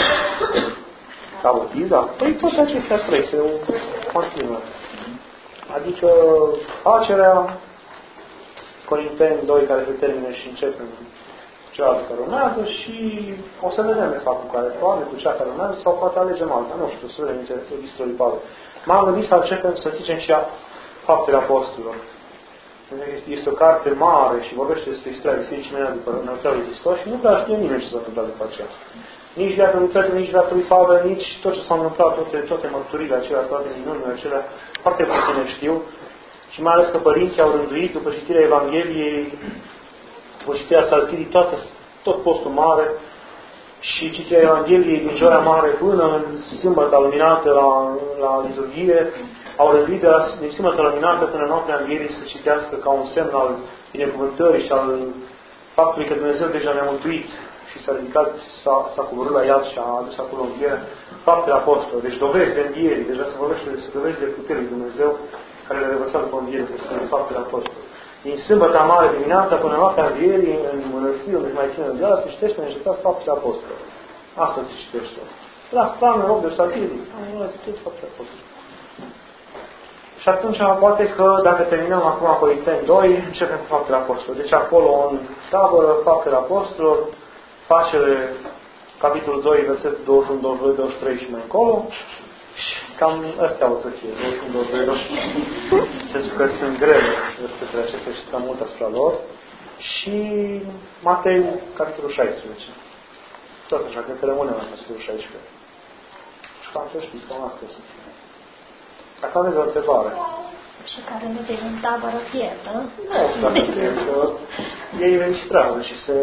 Ca botiza? Păi toate acestea trei, se continuă. Adică facerea, Corinteni 2 care se termină și începe cealaltă care urmează și o să vedem de fapt cu care toane, cu cea care urmează sau poate alegem alta. Nu știu, să vedem epistolul Pavel. M-am gândit să începem să zicem și Faptele Apostolilor. Este o carte mare și vorbește despre istoria bisericii mele după înălțarea lui Hristos și nu prea știe nimeni ce s-a întâmplat după aceea. Nici viața lui Petru, nici viața lui Pavel, nici tot ce s-a întâmplat, toate mărturile acelea, toate minunile acelea, foarte puține știu. Și mai ales că părinții au rânduit, după citirea Evangheliei, după citirea Saltirii, tot postul mare și citirea Evangheliei din Joia Mare până în sâmbătă luminată la liturghie, au rânduit din sâmbătă luminată până în noaptea Învierii să citească ca un semn al binecuvântării și al faptului că Dumnezeu deja ne-a mântuit și s-a ridicat, s-a coborât la iad și a adus acolo învierea, Faptele Apostolilor. Deci dovezi de învierii, deja se vorbește despre dovezi de putere lui Dumnezeu care le-a revărsat după înviere, că sunt Faptele Apostolilor. Din sâmbătă mare dimineața până noaptea învierii, în mănăstire unde mai ține în viață, se citește în încetați Faptele Apostolilor. Asta se citește. La strană, în 8 de Saltirii, nu se citește Faptele Apostolilor. Și atunci, poate că, dacă terminăm acum Corinteni 2, începem cu Faptele Apostolilor. Deci acolo, în tabără, Faptele Apostolilor, Faptele, capitolul 2, versetul 21, 22, 23 și mai încolo. Și cam astea o să fie, 21, 22, 23. Pentru că sunt grele versetele acestea și stăm mult asupra lor. Și Matei, capitolul 16. Tot așa, cred că rămânem la capitolul 16. Și cam să știți, cam asta să fie. Dacă aveți o întrebare. Și care nu vine în tabără fiertă. Nu, dacă că ei registrează și se...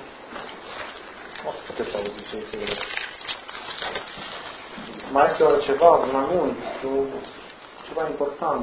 O să puteți auzi ce se vede. Mai este ceva, un anunț, ceva important.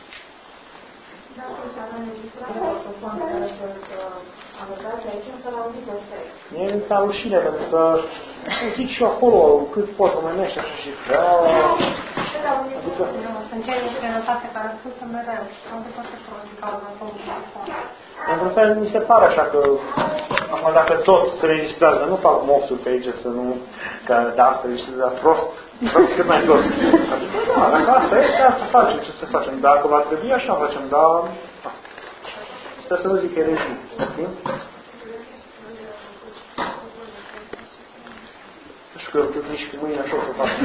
Mie mi s-a rușine, pentru că zic și eu acolo cât pot omenește așa și Sunt cele străinătate care sunt mereu și nu se poate din cauza funcției. Într-un fel, mi se pare așa că, acum dacă tot se registrează, nu fac mopsul pe aici, să nu, că da, se registrează prost, cât mai prost. Da, dacă asta este, asta facem, ce să facem. Dacă va trebui, așa facem, dar... Sper să nu zic erezii. Nu știu că eu tot nici cu mâine așa o să fac.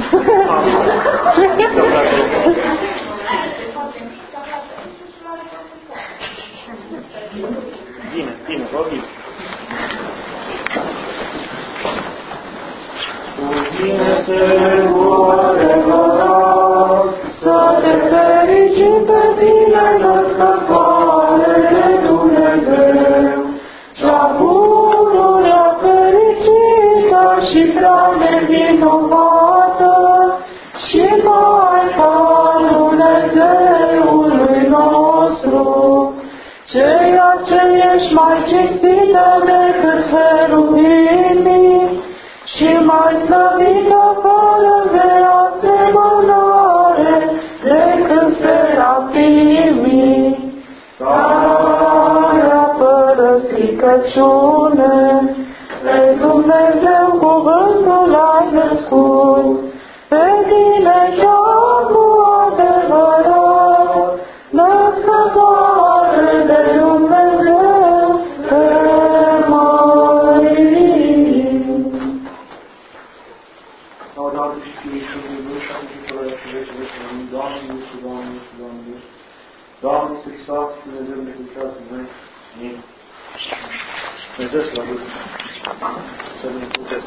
Bine, vă bine. Cuvinte cu adevărat, să te fericim pe tine, născătoare de Dumnezeu, cea pururea fericită și prea nevinovată, și Maica Dumnezeului nostru, ceea ce ești mai cinstită decât heruvimii și mai slăvită fără de asemănare decât serafimii, care fără stricăciune pe Dumnezeu cuvântul ai născut, pe tine chiar cu adevărat, născătoare de Dumnezeu, te mărim. Doamne, și Fiii și Dumnezeu și acum și fără și veci, Doamne, Iisus, Doamne, Iisus, Doamne, Iisus. Doamne, Hristos, Dumnezeu, necrucează noi. Amin. Dumnezeu să vă ducă. Să ne puteți.